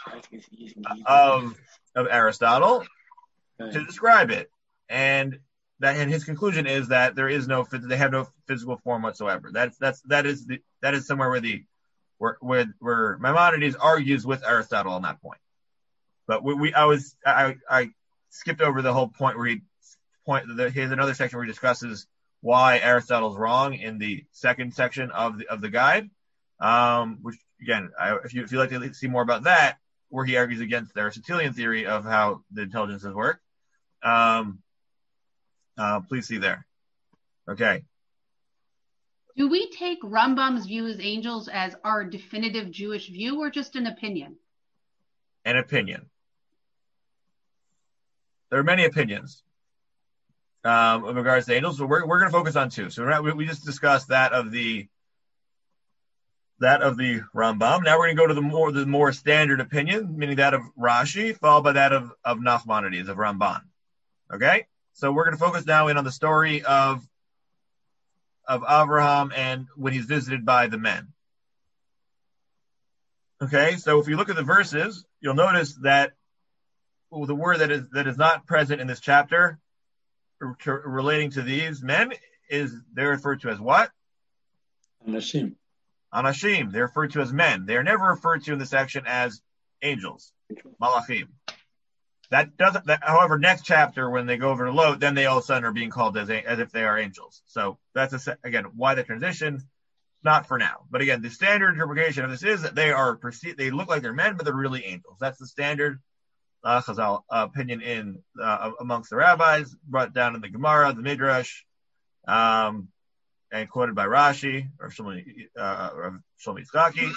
of of Aristotle to describe it, and that and his conclusion is that there is no they have no physical form whatsoever. That's that's that is the that is somewhere where the where where, where Maimonides argues with Aristotle on that point. But we, we I was I I skipped over the whole point where he point. Here's another section where he discusses why Aristotle's wrong in the second section of the of the guide. Um, which again, I, if you if you'd like to see more about that, where he argues against the Aristotelian theory of how the intelligences work, um, uh, please see there. Okay. Do we take Rambam's view as angels as our definitive Jewish view, or just an opinion? An opinion. There are many opinions um, in regards to angels, but we're we're going to focus on two. So we're not, we, we just discussed that of the. that of the Rambam. Now we're going to go to the more the more standard opinion, meaning that of Rashi, followed by that of, of Nachmanides, of Ramban. Okay? So we're going to focus now in on the story of, of Avraham and when he's visited by the men. Okay? So if you look at the verses, you'll notice that well, the word that is that is not present in this chapter to, relating to these men is they're referred to as what? Anashim. Anashim. They're referred to as men. They are never referred to in this section as angels, malachim. That doesn't. That, however, next chapter when they go over to Lot, then they all of a sudden are being called as as if they are angels. So that's a, again why the transition. Not for now, but again, the standard interpretation of this is that they are perceived. They look like they're men, but they're really angels. That's the standard uh, Chazal uh, opinion in uh, amongst the rabbis, brought down in the Gemara, the Midrash. Um, and quoted by Rashi or Shlomo uh, Yitzchaki.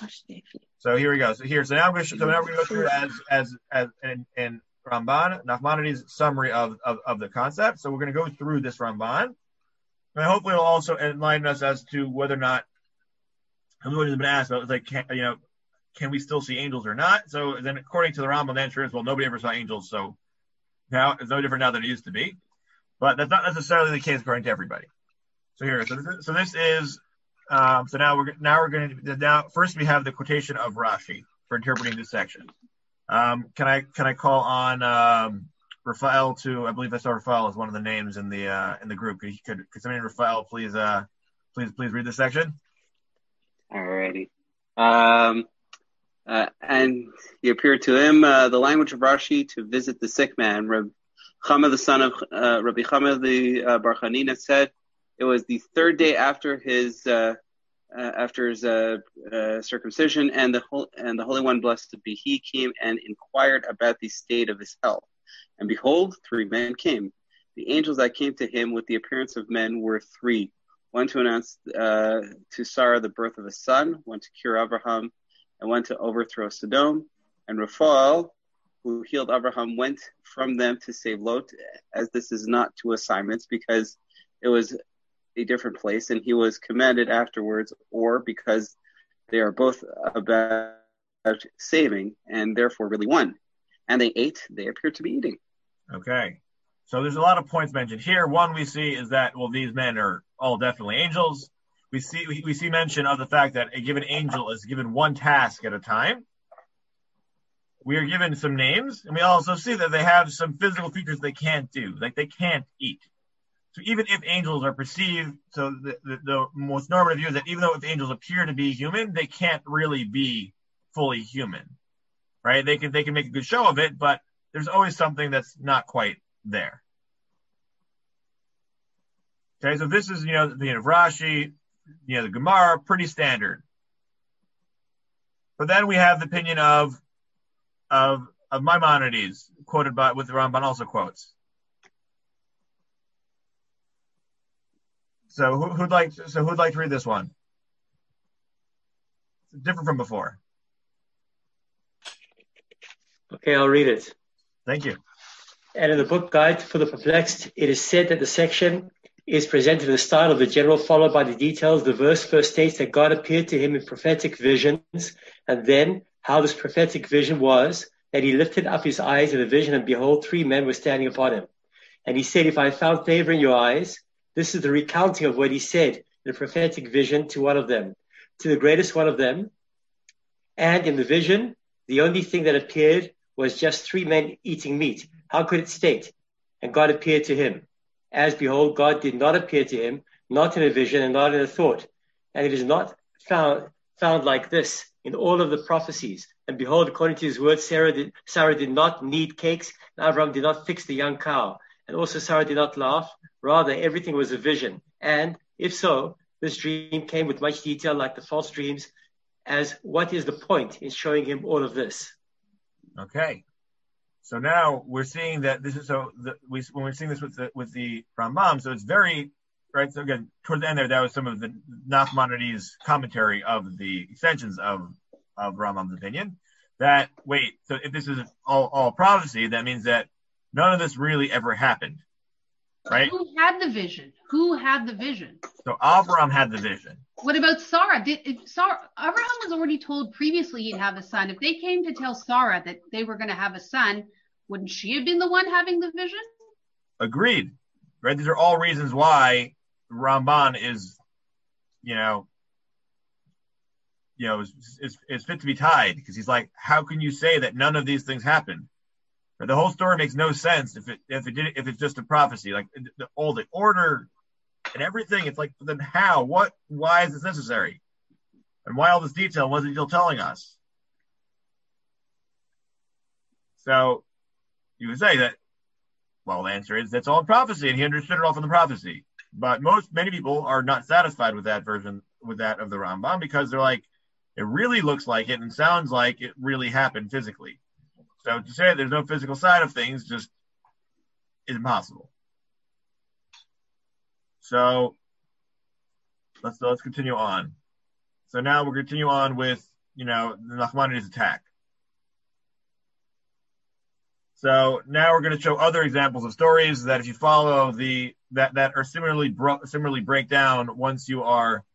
So here we go. So here, so now we're going to, so now we're going to go through as as as in, in Ramban, Nachmanides' summary of, of of the concept. So we're going to go through this Ramban, and hopefully it'll also enlighten us as to whether or not everyone has been asked about. It's like, can, you know, can we still see angels or not? So then, according to the Rambam, the answer is, well, nobody ever saw angels, so now it's no different now than it used to be. But that's not necessarily the case according to everybody. So here, so this is, so this is um, so now we're now we're going to now first we have the quotation of Rashi for interpreting this section. Um, can I can I call on um, Raphael to I believe I saw Raphael as one of the names in the uh, in the group. Could could, could somebody Raphael please uh please please read this section? Alrighty. Um, uh, and he appeared to him uh, the language of Rashi to visit the sick man. Reb Chama, the son of uh, Rabbi Chama the uh, Bar Chanina, said. It was the third day after his uh, uh, after his uh, uh, circumcision, and the whole, and the Holy One, blessed be He, came and inquired about the state of his health. And behold, three men came. The angels that came to him with the appearance of men were three: one to announce uh, to Sarah the birth of a son, one to cure Abraham, and one to overthrow Sodom. And Raphael, who healed Abraham, went from them to save Lot, as this is not two assignments, because it was a different place, and he was commanded afterwards, or because they are both about saving and therefore really one. And they ate, they appear to be eating. Okay. So there's a lot of points mentioned here. One we see is that, well, these men are all definitely angels. We see we, we see mention of the fact that a given angel is given one task at a time. We are given some names, and we also see that they have some physical features they can't do, like they can't eat. So even if angels are perceived, so the, the, the most normative view is that even though if angels appear to be human, they can't really be fully human, right? They can they can make a good show of it, but there's always something that's not quite there. Okay, so this is, you know, the opinion of Rashi, you know, the Gemara, pretty standard. But then we have the opinion of of of Maimonides, quoted by with the Ramban also quotes. So who, who'd like so who'd like to read this one? It's different from before. Okay, I'll read it. Thank you. And in the book Guide for the Perplexed, it is said that the section is presented in the style of the general, followed by the details. The verse first states that God appeared to him in prophetic visions, and then how this prophetic vision was, that he lifted up his eyes in the vision, and behold, three men were standing upon him. And he said, if I found favor in your eyes, this is the recounting of what he said in the prophetic vision to one of them, to the greatest one of them. And in the vision, the only thing that appeared was just three men eating meat. How could it state? And God appeared to him. As behold, God did not appear to him, not in a vision and not in a thought. And it is not found, found like this in all of the prophecies. And behold, according to his word, Sarah did, Sarah did not knead cakes, and Abraham did not fix the young cow. And also Sarah did not laugh. Rather, everything was a vision. And if so, this dream came with much detail like the false dreams, as what is the point in showing him all of this? Okay. So now we're seeing that this is so the, we, when we're seeing this with the with the Rambam, so it's very right. So again, towards the end there, that was some of the Nachmanides' commentary of the extensions of of Rambam's opinion. That wait, so if this is all, all prophecy, that means that none of this really ever happened, right? Who had the vision? Who had the vision? So Abraham had the vision. What about Sarah? Did if Sarah, Abraham was already told previously he'd have a son. If they came to tell Sarah that they were going to have a son, wouldn't she have been the one having the vision? Agreed. Right? These are all reasons why Ramban is, you know, you know, is, is, is fit to be tied, because he's like, how can you say that none of these things happened? Right? The whole story makes no sense if it if it did if it's just a prophecy, like the, all the order and everything. It's like, then how? What? Why is this necessary? And why all this detail? What is the detail telling us? So you would say that, well, the answer is that's all in prophecy, and he understood it all from the prophecy. But most, many people are not satisfied with that version, with that of the Rambam, because they're like, it really looks like it and sounds like it really happened physically. So to say there's no physical side of things just is impossible. So let's let's continue on. So now we'll continue on with, you know, the Nachmanides attack. So now we're going to show other examples of stories that if you follow the that that are similarly bro- similarly break down once you are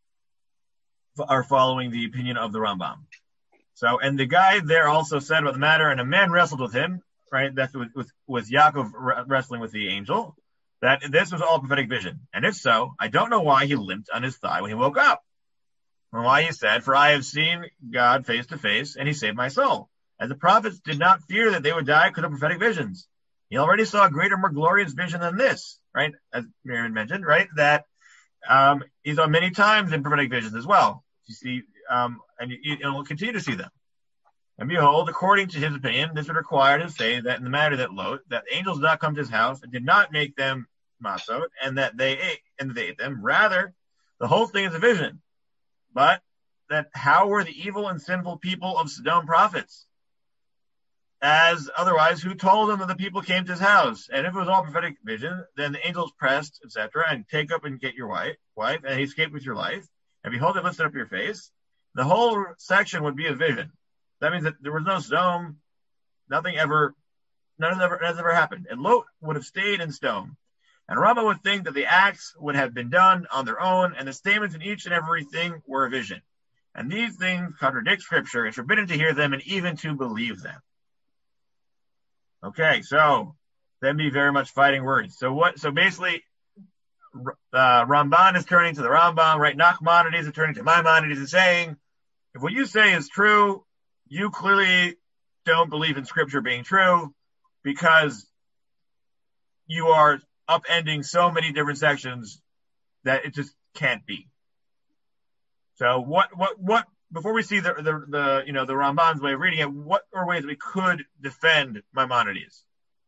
are following the opinion of the Rambam. So, and the guy there also said about the matter, and a man wrestled with him, right? That's with with, with Yaakov wrestling with the angel. That this was all prophetic vision, and if so, I don't know why he limped on his thigh when he woke up, or why he said, "For I have seen God face to face, and He saved my soul." As the prophets did not fear that they would die because of prophetic visions. He already saw a greater, more glorious vision than this, right? As Miriam mentioned, right? That um, he saw many times in prophetic visions as well. You see, um, and you, and we'll continue to see them. And behold, according to his opinion, this would require to say that in the matter that Lot, that angels did not come to his house and did not make them masot, and that they ate, and that they ate them. Rather, the whole thing is a vision. But that how were the evil and sinful people of Sodom prophets? As otherwise, who told them that the people came to his house? And if it was all prophetic vision, then the angels pressed, et cetera, and take up and get your wife, wife, and he escaped with your life. And behold, it lifted up your face. The whole section would be a vision. That means that there was no Sodom, nothing ever, none of ever has ever happened. And Lot would have stayed in Sodom. And Rambam would think that the acts would have been done on their own, and the statements in each and everything were a vision. And these things contradict Scripture. It's forbidden to hear them and even to believe them. Okay, so that'd be very much fighting words. So what? So basically, uh, Ramban is turning to the Rambam, right? Nachmanides is turning to Maimonides and saying, if what you say is true, you clearly don't believe in Scripture being true, because you are upending so many different sections that it just can't be. So what? What? What? Before we see the, the, the, you know, the Ramban's way of reading it, what are ways we could defend Maimonides?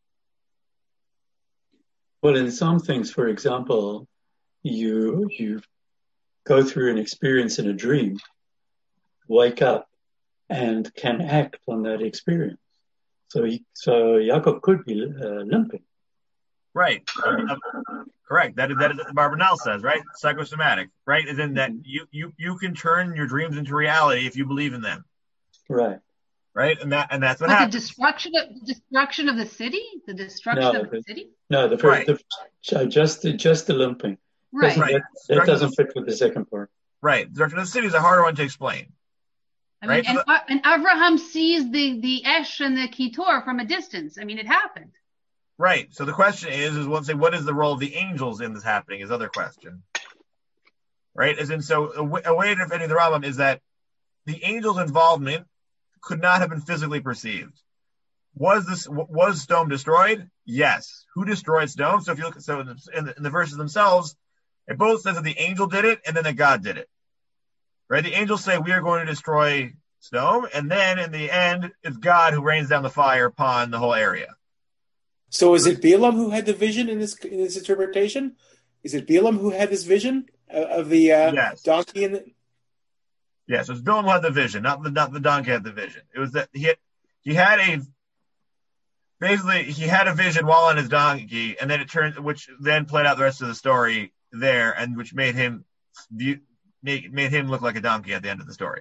Well, in some things, for example, you you go through an experience in a dream, wake up, and can act on that experience. So, he, so Yaakov could be uh, limping. Right. Uh, correct. That is, that is what Barbanel says, right? Psychosomatic, right? Is in that you, you, you can turn your dreams into reality if you believe in them. Right. Right. And that, and that's what but happens. The destruction of, destruction of the city? The destruction no, of the the, city? No, the first, right. the, just, just the limping. Right. right. That, that doesn't fit with the second part. Right. The destruction of the city is a harder one to explain. I right? mean, and, so the, and Abraham sees the, the Esh and the Kitor from a distance. I mean, it happened. Right. So the question is, is we'll say, what is the role of the angels in this happening is other question. Right? As in, so a, w- a way to defend the Rambam is that the angels' involvement could not have been physically perceived. Was this, was Sodom destroyed? Yes. Who destroyed Sodom? So if you look at, so in the, in the, in the verses themselves, it both says that the angel did it and then that God did it. Right? The angels say, we are going to destroy Sodom. And then in the end, it's God who rains down the fire upon the whole area. So is it Balaam who had the vision in this in this interpretation? Is it Balaam who had this vision of the uh, yes. donkey? And the... Yes, it was Balaam who had the vision, not the not the donkey had the vision. It was that he had, he had a basically he had a vision while on his donkey, and then it turned, which then played out the rest of the story there, and which made him view, made, made him look like a donkey at the end of the story.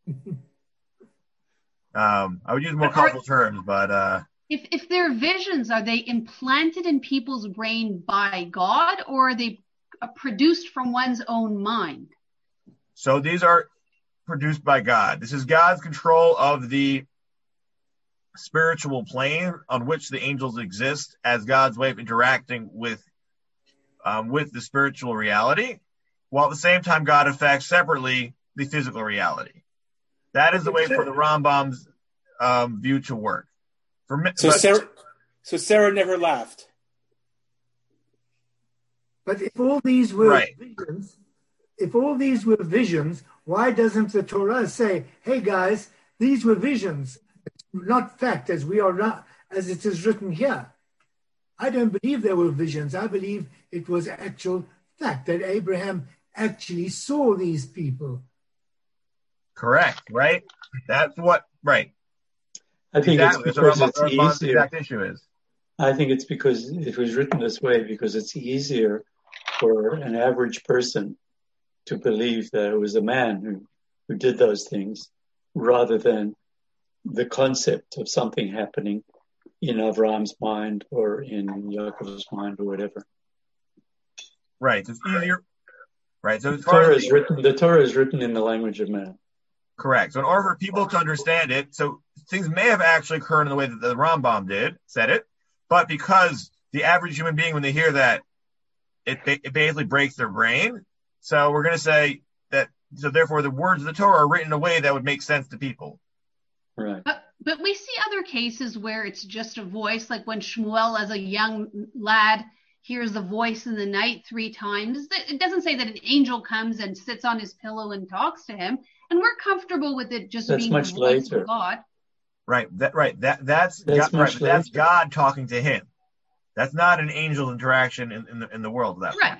um, I would use more colorful terms, but. Uh, If if they're visions, are they implanted in people's brain by God, or are they produced from one's own mind? So these are produced by God. This is God's control of the spiritual plane on which the angels exist as God's way of interacting with um, with the spiritual reality, while at the same time God affects separately the physical reality. That is the way for the Rambam's um, view to work. For me, so but, Sarah, so Sarah never laughed. But if all these were right. visions, if all these were visions, why doesn't the Torah say, "Hey guys, these were visions, not fact, as we are not, as it is written here"? I don't believe they were visions. I believe it was actual fact that Abraham actually saw these people. Correct, right? That's what, right. I think exactly. it's because so it's our, our easier. Exact issue is. I think it's because it was written this way because it's easier for an average person to believe that it was a man who, who did those things rather than the concept of something happening in Avram's mind or in Yaakov's mind or whatever. Right. It's easier. Right. So the as far Torah as is written, the Torah is written in the language of man. Correct. So in order for people to understand it, so things may have actually occurred in the way that the Rambam did, said it, but because the average human being, when they hear that, it, it basically breaks their brain. So we're going to say that, so therefore the words of the Torah are written in a way that would make sense to people. Right. But, but we see other cases where it's just a voice, like when Shmuel, as a young lad, hears the voice in the night three times. It doesn't say that an angel comes and sits on his pillow and talks to him, and we're comfortable with it just that's being much the voice later. of God. Right. That right. That that's that's, God, right, that's God talking to him. That's not an angel interaction in, in the in the world. That right. Point.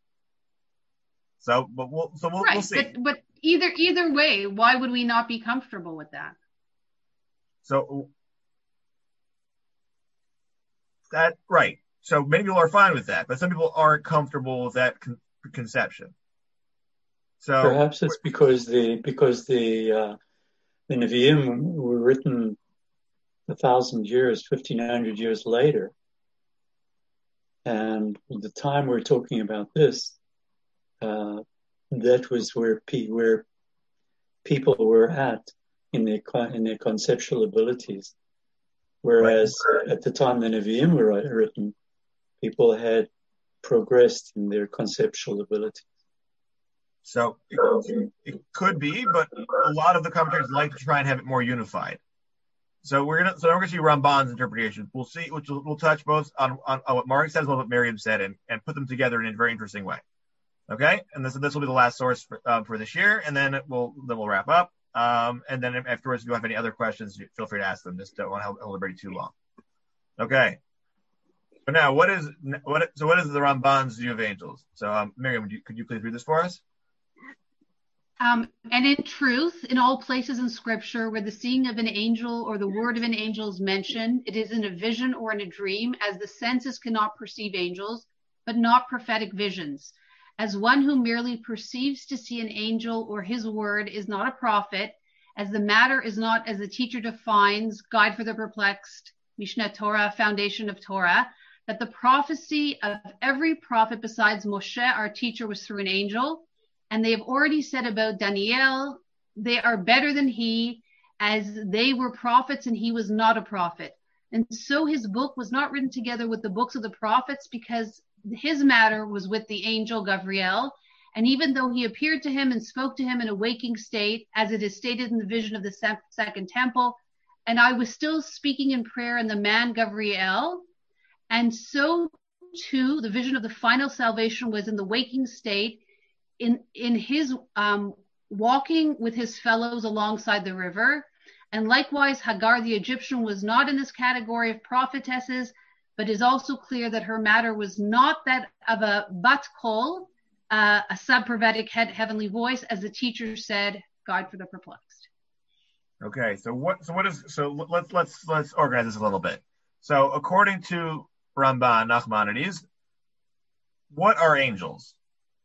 So, but we'll so we'll, right. we'll see. But, but either either way, why would we not be comfortable with that? So that right. So many people are fine with that, but some people aren't comfortable with that con- conception. So perhaps it's because the because the uh, the Nevi'im were written a thousand years, fifteen hundred years later, and the time we're talking about this, uh, that was where pe- where people were at in their in their conceptual abilities, whereas right. at the time the Nevi'im were written, people had progressed in their conceptual ability. So it, it could be, but a lot of the commentators like to try and have it more unified. So we're gonna, so we're gonna see Ramban's interpretation. We'll see, which we'll, we'll touch both on, on, on what Mark says and what Miriam said, and, and put them together in a very interesting way. Okay, and this this will be the last source for, um, for this year, and then we'll then we'll wrap up. Um, and then afterwards, if you have any other questions, feel free to ask them. Just don't want to hold everybody too long. Okay. But now, what is what? So, what is the Ramban's view of angels? So, um, Miriam, would you, could you please read this for us? Um, and in truth, in all places in Scripture where the seeing of an angel or the word of an angel is mentioned, it is in a vision or in a dream, as the senses cannot perceive angels, but not prophetic visions. As one who merely perceives to see an angel or his word is not a prophet, as the matter is not as the teacher defines, Guide for the Perplexed, Mishneh Torah, Foundation of Torah, that the prophecy of every prophet besides Moshe, our teacher, was through an angel. And they have already said about Daniel, they are better than he, as they were prophets and he was not a prophet. And so his book was not written together with the books of the prophets, because his matter was with the angel Gabriel. And even though he appeared to him and spoke to him in a waking state, as it is stated in the vision of the second temple, and I was still speaking in prayer in the man Gabriel, and so too the vision of the final salvation was in the waking state, in in his um, walking with his fellows alongside the river. And likewise, Hagar the Egyptian was not in this category of prophetesses, but is also clear that her matter was not that of a bat kol, uh, a sub-prophetic head, heavenly voice, as the teacher said, Guide for the Perplexed. Okay, so what? So what is? So let's let's let's organize this a little bit. So according to Ramban Nachmanides, what are angels?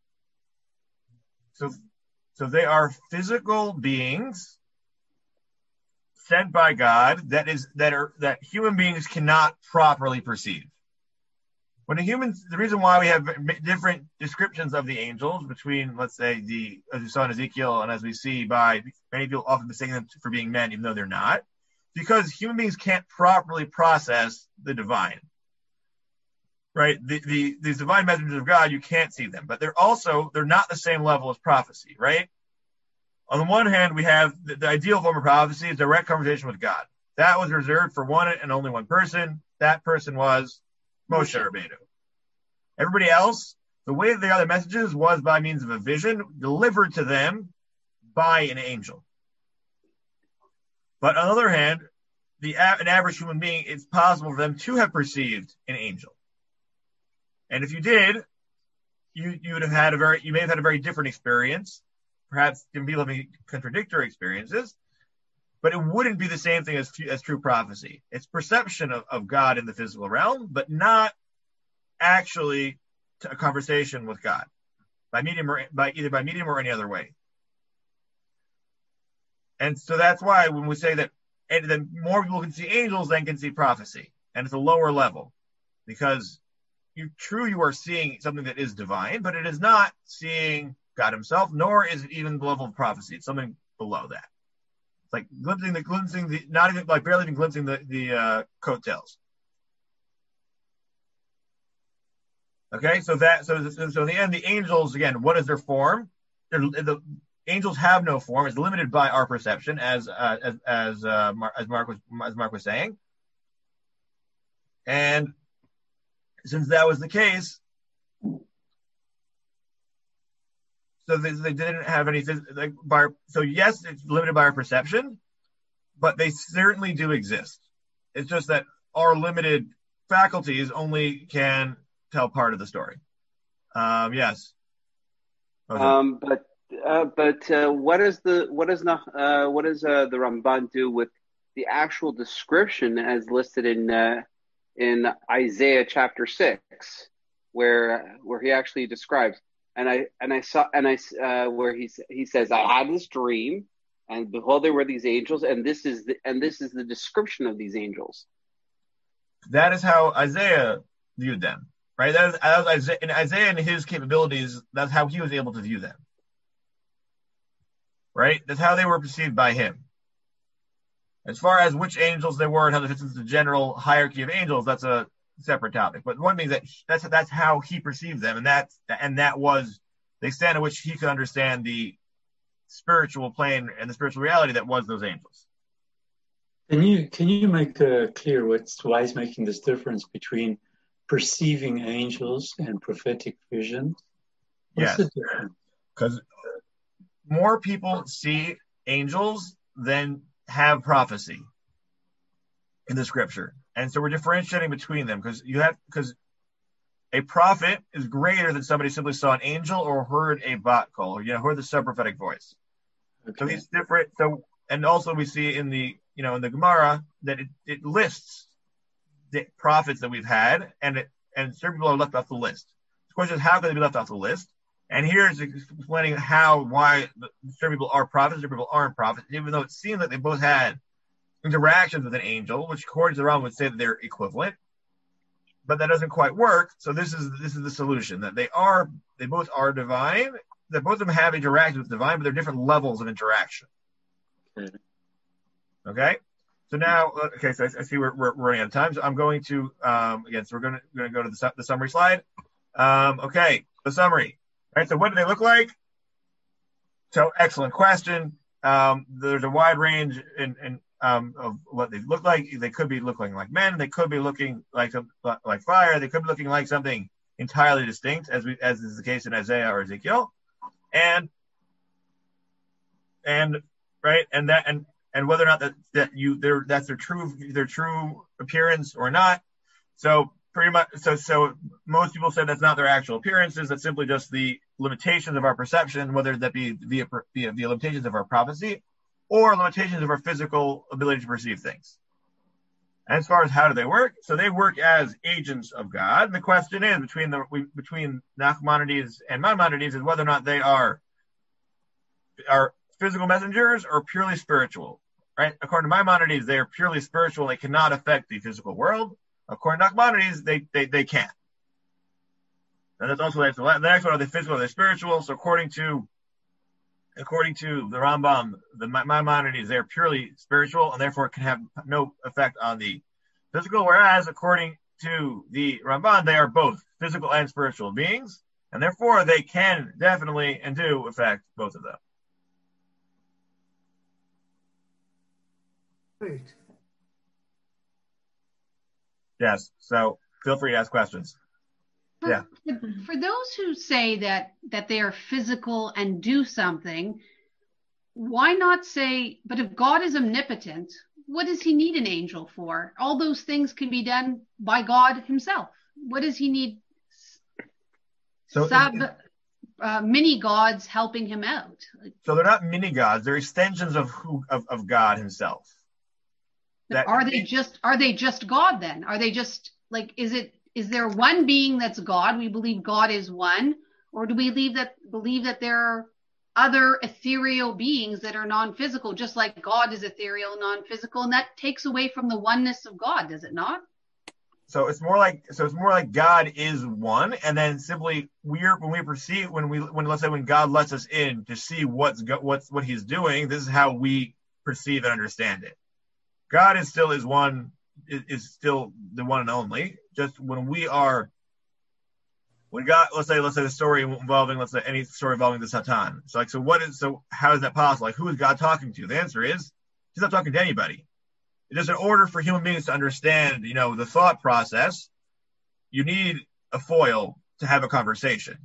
So, so they are physical beings sent by God that is that are that human beings cannot properly perceive. When a human, the reason why we have different descriptions of the angels between, let's say, the as we saw in Ezekiel, and as we see by many people often mistaking them for being men, even though they're not, because human beings can't properly process the divine. Right? The, the these divine messengers of God, you can't see them, but they're also they're not the same level as prophecy, right? On the one hand, we have the, the ideal form of prophecy is direct conversation with God. That was reserved for one and only one person. That person was Moshe Rabbeinu. Everybody else, the way they got their messages was by means of a vision delivered to them by an angel. But on the other hand, the an average human being, it's possible for them to have perceived an angel. And if you did, you you would have had a very you may have had a very different experience. Perhaps people having contradictory experiences, but it wouldn't be the same thing as as true prophecy. It's perception of, of God in the physical realm, but not actually a conversation with God by medium or by either by medium or any other way. And so that's why when we say that, and then more people can see angels than can see prophecy, and it's a lower level, because you true you are seeing something that is divine, but it is not seeing God Himself, nor is it even the level of prophecy. It's something below that. It's like glimpsing the glimpsing the not even like barely even glimpsing the the uh, coattails. Okay, so that so so in the end, the angels again, what is their form? They're, the angels have no form. It's limited by our perception, as uh, as as uh, Mar- as Mark was as Mark was saying. And since that was the case, so they, they didn't have any like by so yes, it's limited by our perception, but they certainly do exist. It's just that our limited faculties only can tell part of the story. Um, yes. Okay. Um, but uh, but uh, what is the what is the uh, what does uh, the Ramban do with the actual description as listed in uh, in Isaiah chapter six, where where he actually describes and I and I saw and I uh, where he he says, I had this dream, and behold, there were these angels, and this is the and this is the description of these angels. That is how Isaiah viewed them. Right, that was, that was Isaiah, in Isaiah and his capabilities. That's how he was able to view them. Right, that's how they were perceived by him. As far as which angels they were and how they fit into the general hierarchy of angels, that's a separate topic. But one thing that he, that's that's how he perceived them, and that and that was the extent to which he could understand the spiritual plane and the spiritual reality that was those angels. Can you can you make uh, clear what's why is making this difference between perceiving angels and prophetic visions? What's yes, the difference? Because more people see angels than have prophecy in the scripture, and so we're differentiating between them because you have because a prophet is greater than somebody simply saw an angel or heard a bat call, or you know heard the sub-prophetic voice. Okay. So he's different. So and also we see in the you know in the Gemara that it, it lists the prophets that we've had, and it, and certain people are left off the list. The question is, how can they be left off the list? And here's explaining how, why certain people are prophets, certain people aren't prophets, even though it seems like they both had interactions with an angel, which according to the Rambam would say that they're equivalent, but that doesn't quite work. So this is this is the solution, that they are they both are divine, that both of them have interactions with divine, but they're different levels of interaction. Okay. So now, okay, so I, I see we're, we're running out of time. So I'm going to, um, again, so we're going to, going to go to the, the summary slide. Um, okay, the summary. All right, so what do they look like? So excellent question. Um, there's a wide range in, in um, of what they look like. They could be looking like men. They could be looking like like fire. They could be looking like something entirely distinct, as we as is the case in Isaiah or Ezekiel. And and right, and that and. And whether or not that, that you their that's their true their true appearance or not. So pretty much so so most people say that's not their actual appearances. That's simply just the limitations of our perception, whether that be via via the limitations of our prophecy or limitations of our physical ability to perceive things. And as far as how do they work, so they work as agents of God. And the question is between the between Nachmanides and Maimonides is whether or not they are are physical messengers or purely spiritual. Right? According to Maimonides, they are purely spiritual. They cannot affect the physical world. According to Nachmanides, they, they, they can. And that's also the next one. Are they physical? Are they spiritual? So according to according to the Rambam, the Maimonides, they're purely spiritual and therefore can have no effect on the physical. Whereas according to the Ramban, they are both physical and spiritual beings, and therefore they can definitely and do affect both of them. Great. Yes. So feel free to ask questions. For, yeah. For, for those who say that that they are physical and do something, why not say, but if God is omnipotent, what does he need an angel for? All those things can be done by God himself. What does he need so sub uh, mini gods helping him out? So they're not mini gods; they're extensions of who of, of God himself. That, are they just are they just God then? Are they just like is it is there one being that's God? We believe God is one, or do we believe that believe that there are other ethereal beings that are non-physical, just like God is ethereal, non-physical, and that takes away from the oneness of God, does it not? So it's more like so it's more like God is one, and then simply we're when we perceive when we when let's say when God lets us in to see what's what's what He's doing, this is how we perceive and understand it. God is still is one is, is still the one and only. Just when we are when God let's say let's say the story involving let's say any story involving the Satan. So like so what is so how is that possible? Like who is God talking to? The answer is He's not talking to anybody. It is in order for human beings to understand, you know, the thought process, you need a foil to have a conversation.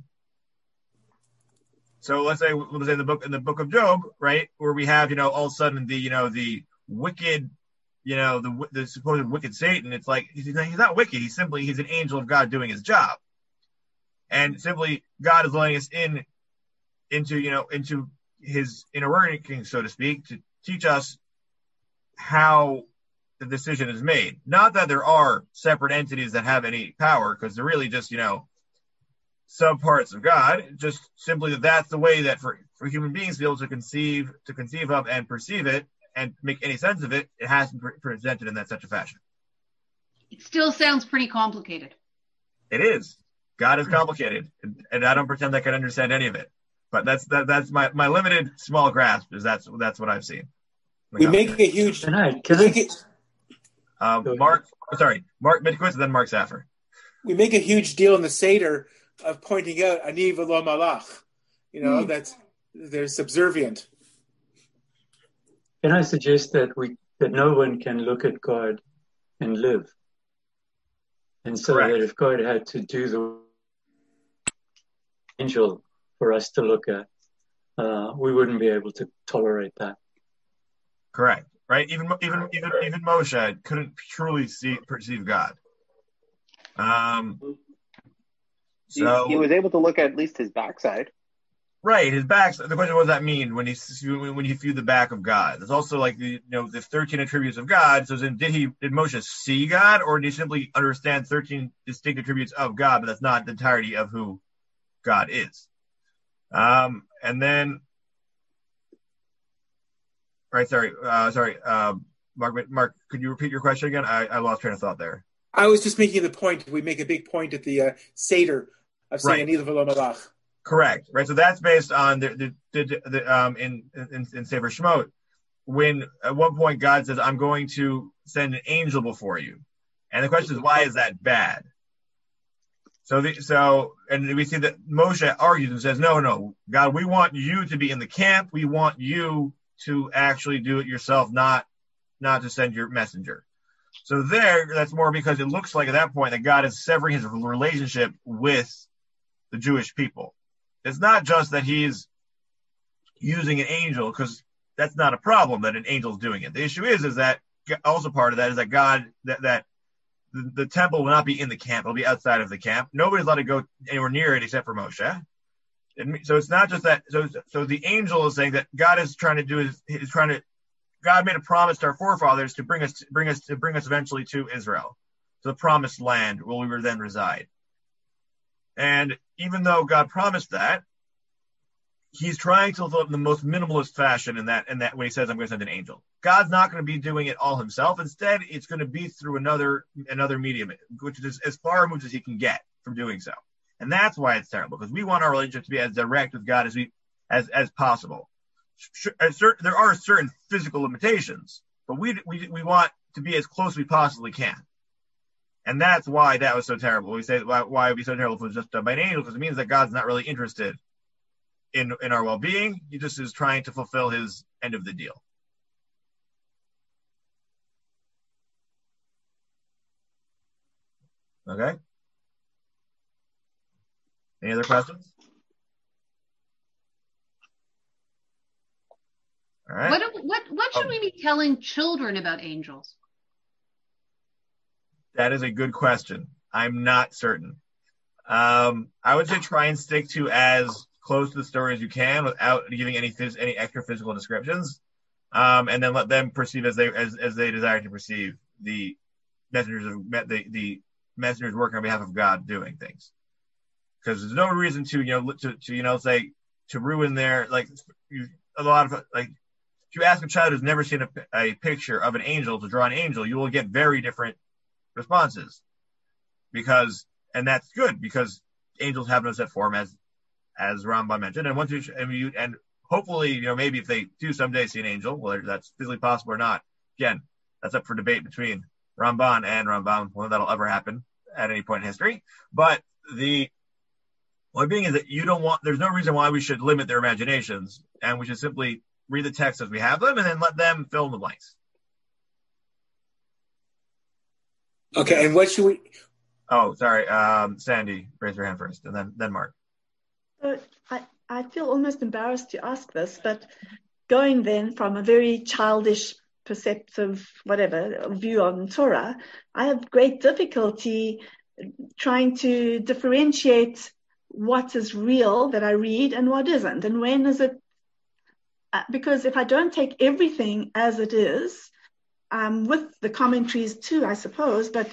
So let's say let's say in the book in the book of Job, right, where we have, you know, all of a sudden the you know the wicked You know, the the supposed wicked Satan, it's like, he's, he's not wicked. He's simply, he's an angel of God doing his job. And simply, God is letting us in, into, you know, into his inner working, so to speak, to teach us how the decision is made. Not that there are separate entities that have any power, because they're really just, you know, subparts of God. Just simply that that's the way that for, for human beings to be able to conceive, to conceive of and perceive it, and make any sense of it, it has to be presented in that such a fashion. It still sounds pretty complicated. It is. God is complicated, and, and I don't pretend I can understand any of it. But that's that, that's my, my limited small grasp. Is that's that's what I've seen. We make a huge. Can I? Can I? Um, Mark, sorry, Mark Midquist, and then Mark Saffer. We make a huge deal in the Seder of pointing out Ani v'lo malach. You know mm. that's they're subservient. Can I suggest that we that no one can look at God and live? And so Correct. That if God had to do the angel for us to look at, uh, we wouldn't be able to tolerate that. Correct. Right? Even even even even Moshe couldn't truly see perceive God. Um. So he, he was able to look at least his backside. Right, his back. The question: what does that mean when he when he viewed the back of God? There's also like the you know the thirteen attributes of God. So then, did he did Moshe see God, or did he simply understand thirteen distinct attributes of God, but that's not the entirety of who God is? Um, and then, right, sorry, uh, sorry, uh, Mark, Mark, could you repeat your question again? I, I lost train of thought there. I was just making the point. We make a big point at the uh, Seder of saying Ani v'lo malach. Correct, right? So that's based on the the, the, the um in in, in Sefer Shemot, when at one point God says, "I'm going to send an angel before you," and the question is, why is that bad? So the so and we see that Moshe argues and says, "No, no, God, we want you to be in the camp. We want you to actually do it yourself, not not to send your messenger." So there, that's more because it looks like at that point that God is severing his relationship with the Jewish people. It's not just that he's using an angel, because that's not a problem that an angel's doing it. The issue is, is that also part of that is that God, that, that the, the temple will not be in the camp. It'll be outside of the camp. Nobody's allowed to go anywhere near it except for Moshe. And so it's not just that. So, so the angel is saying that God is trying to do is, is trying to, God made a promise to our forefathers to bring us, to bring us, to bring us eventually to Israel, to the promised land where we would then reside. And even though God promised that, he's trying to live in the most minimalist fashion in that, in that when he says, "I'm going to send an angel." God's not going to be doing it all himself. Instead, it's going to be through another, another medium, which is as far removed as he can get from doing so. And that's why it's terrible, because we want our relationship to be as direct with God as we as as possible. There are certain physical limitations, but we we we want to be as close as we possibly can. And that's why that was so terrible. We say why, why it would be so terrible if it was just done by an angel, because it means that God's not really interested in in our well-being. He just is trying to fulfill his end of the deal. Okay. Any other questions? All right. What what what should oh. we be telling children about angels? That is a good question. I'm not certain. Um, I would say try and stick to as close to the story as you can without giving any phys- any extra physical descriptions, um, and then let them perceive as they as, as they desire to perceive the messengers of the the messengers working on behalf of God doing things. Because there's no reason to you know to, to you know say to ruin their like you, a lot of like if you ask a child who's never seen a, a picture of an angel to draw an angel, you will get very different responses, because and that's good because angels have no set form, as as Rambam mentioned, and once you and you and hopefully you know maybe if they do someday see an angel, whether that's physically possible or not, again that's up for debate between Ramban and Rambam whether that'll ever happen at any point in history. But the point being is that you don't want there's no reason why we should limit their imaginations, and we should simply read the text as we have them and then let them fill in the blanks. Okay, and what should we? Oh, sorry, um, Sandy, raise your hand first, and then then Mark. So I I feel almost embarrassed to ask this, but going then from a very childish, perceptive, whatever view on Torah, I have great difficulty trying to differentiate what is real that I read and what isn't, and when is it? Because if I don't take everything as it is. Um, with the commentaries too, I suppose, but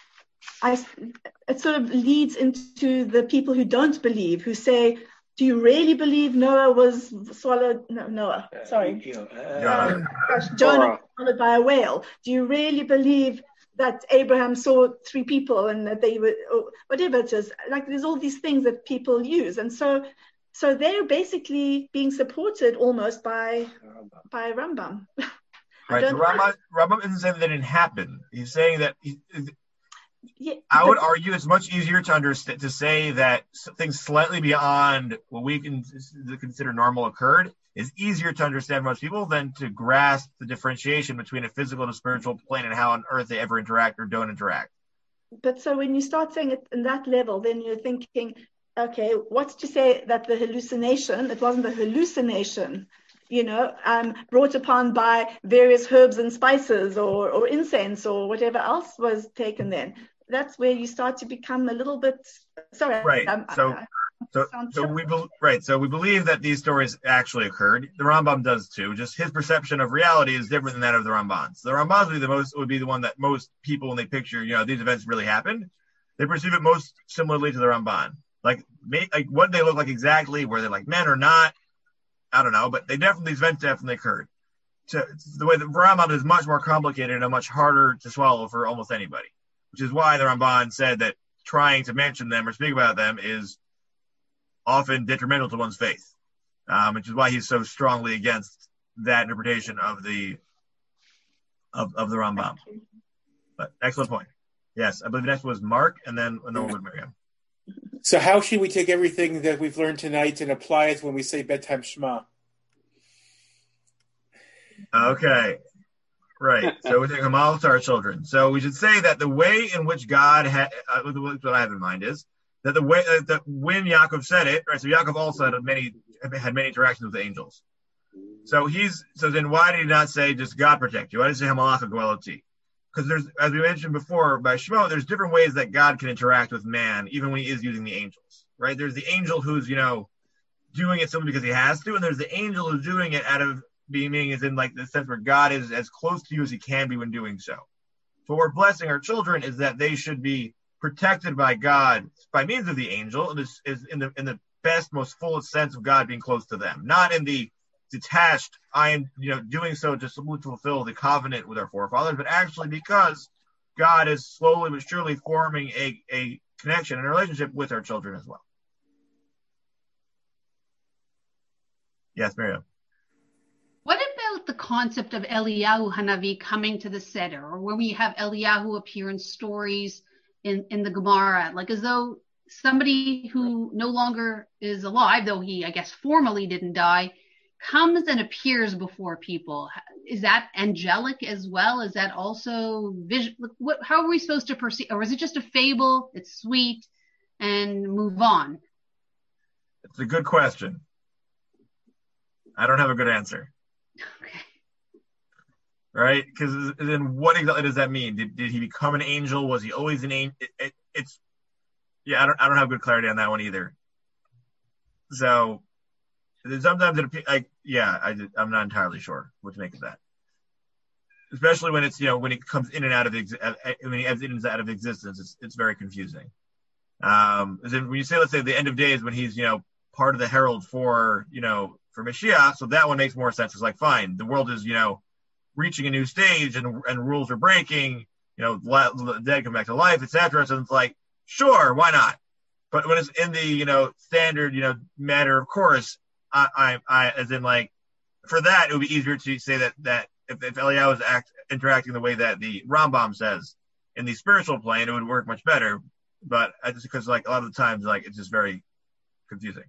I, it sort of leads into the people who don't believe, who say, do you really believe Noah was swallowed? No, Noah, sorry. Uh, um, gosh, Jonah was swallowed by a whale. Do you really believe that Abraham saw three people and that they were, or whatever it is? Like there's all these things that people use. And so so they're basically being supported almost by, by Rambam. Right, so Rambam, Rambam isn't saying that it didn't happen. He's saying that he, yeah, I would argue it's much easier to understand to say that things slightly beyond what we can consider normal occurred is easier to understand for most people than to grasp the differentiation between a physical and a spiritual plane and how on earth they ever interact or don't interact. But so when you start saying it in that level, then you're thinking, okay, what's to say that the hallucination, it wasn't a hallucination, you know, um, brought upon by various herbs and spices or, or incense or whatever else was taken then. That's where you start to become a little bit, sorry. Right, um, so, I, so, so we be, right, so we believe that these stories actually occurred. The Rambam does too, just his perception of reality is different than that of the Ramban. So the Ramban would be the, most, would be the one that most people, when they picture, you know, these events really happened, they perceive it most similarly to the Ramban. Like, make, like what they look like exactly, were they like men or not? I don't know, but they definitely, these events definitely occurred. To, the way the Rambam is much more complicated and much harder to swallow for almost anybody, which is why the Ramban said that trying to mention them or speak about them is often detrimental to one's faith, um, which is why he's so strongly against that interpretation of the of, of the Rambam. But excellent point. Yes, I believe the next was Mark, and then and then we'll go to Miriam. So how should we take everything that we've learned tonight and apply it when we say bedtime Shema? Okay, right. So we take a model to our children. So we should say that the way in which God had, uh, what I have in mind is that the way uh, that when Yaakov said it, right? So Yaakov also had many had many interactions with the angels. So he's so then why did he not say just God protect you? Why did he say Hamalach Goeloti? Because there's, as we mentioned before by Shemo, there's different ways that God can interact with man, even when he is using the angels, right? There's the angel who's, you know, doing it simply because he has to, and there's the angel who's doing it out of being is in like the sense where God is as close to you as he can be when doing so. So what we're blessing our children is that they should be protected by God by means of the angel, and this is in the in the best, most fullest sense of God being close to them, not in the detached, I am, you know, doing so to fulfill the covenant with our forefathers, but actually because God is slowly but surely forming a, a connection and relationship with our children as well. Yes, Miriam. What about the concept of Eliyahu Hanavi coming to the Seder, or when we have Eliyahu appear in stories in, in the Gemara, like as though somebody who no longer is alive, though he, I guess, formally didn't die, comes and appears before people? Is that angelic as well? Is that also vision? What, how are we supposed to perceive? Or is it just a fable? It's sweet and move on. It's a good question. I don't have a good answer. Okay. Right? Because then what exactly does that mean? Did, did he become an angel? Was he always an angel? It, it, it's, yeah, I don't, I don't have good clarity on that one either. So sometimes it, like, yeah, I, I'm not entirely sure what to make of that. Especially when it's, you know, when it comes in and out of, when he ebbs in and out of existence, it's, it's very confusing. Um, then when you say, let's say the end of days when he's, you know, part of the herald for, you know, for Mashiach, so that one makes more sense. It's like, fine, the world is, you know, reaching a new stage and and rules are breaking, you know, the dead come back to life, et cetera. So it's like, sure, why not? But when it's in the, you know, standard, you know, matter of course, I, I, I as in like, for that, it would be easier to say that, that if, if Eliyahu was act, interacting the way that the Rambam says in the spiritual plane, it would work much better. But I just, because like a lot of the times, like, it's just very confusing.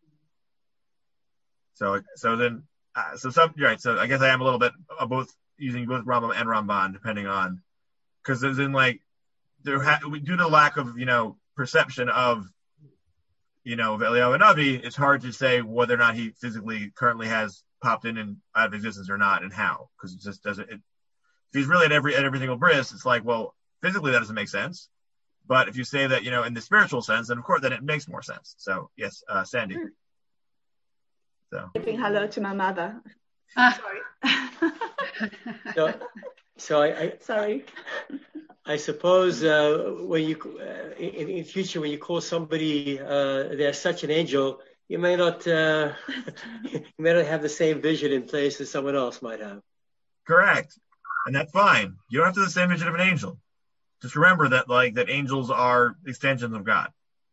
So, so then, uh, so some, right. So I guess I am a little bit of both using both Rambam and Ramban, depending on, because there's in like, there ha- due to lack of, you know, perception of, you know, of Eliyahu Hanavi, it's hard to say whether or not he physically currently has popped in and out of existence or not, and how, because it just doesn't, it, if he's really at every, at every single bris, it's like, well, physically that doesn't make sense. But if you say that, you know, in the spiritual sense, then of course, then it makes more sense. So yes, uh, Sandy. Hmm. So. Saying hello to my mother. Uh, Sorry. So, so I, I sorry. I suppose uh, when you uh, in, in future when you call somebody uh, they're such an angel, you may not uh, you may not have the same vision in place as someone else might have. Correct, and that's fine. You don't have to have the same vision of an angel. Just remember that, like, that angels are extensions of God.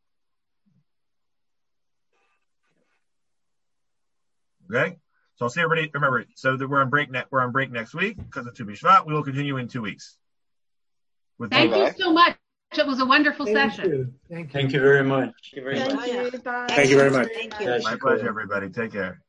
Okay, so I'll see everybody. Remember, so that we're on break. Ne- we're on break next week because of Tu B'Shvat. We will continue in two weeks. With Thank you you so much. It was a wonderful Thank session. you. Thank you. Thank you very much. Thank you very Thank much. you. Bye. Thank you very much. Thank you. My pleasure, everybody. Take care.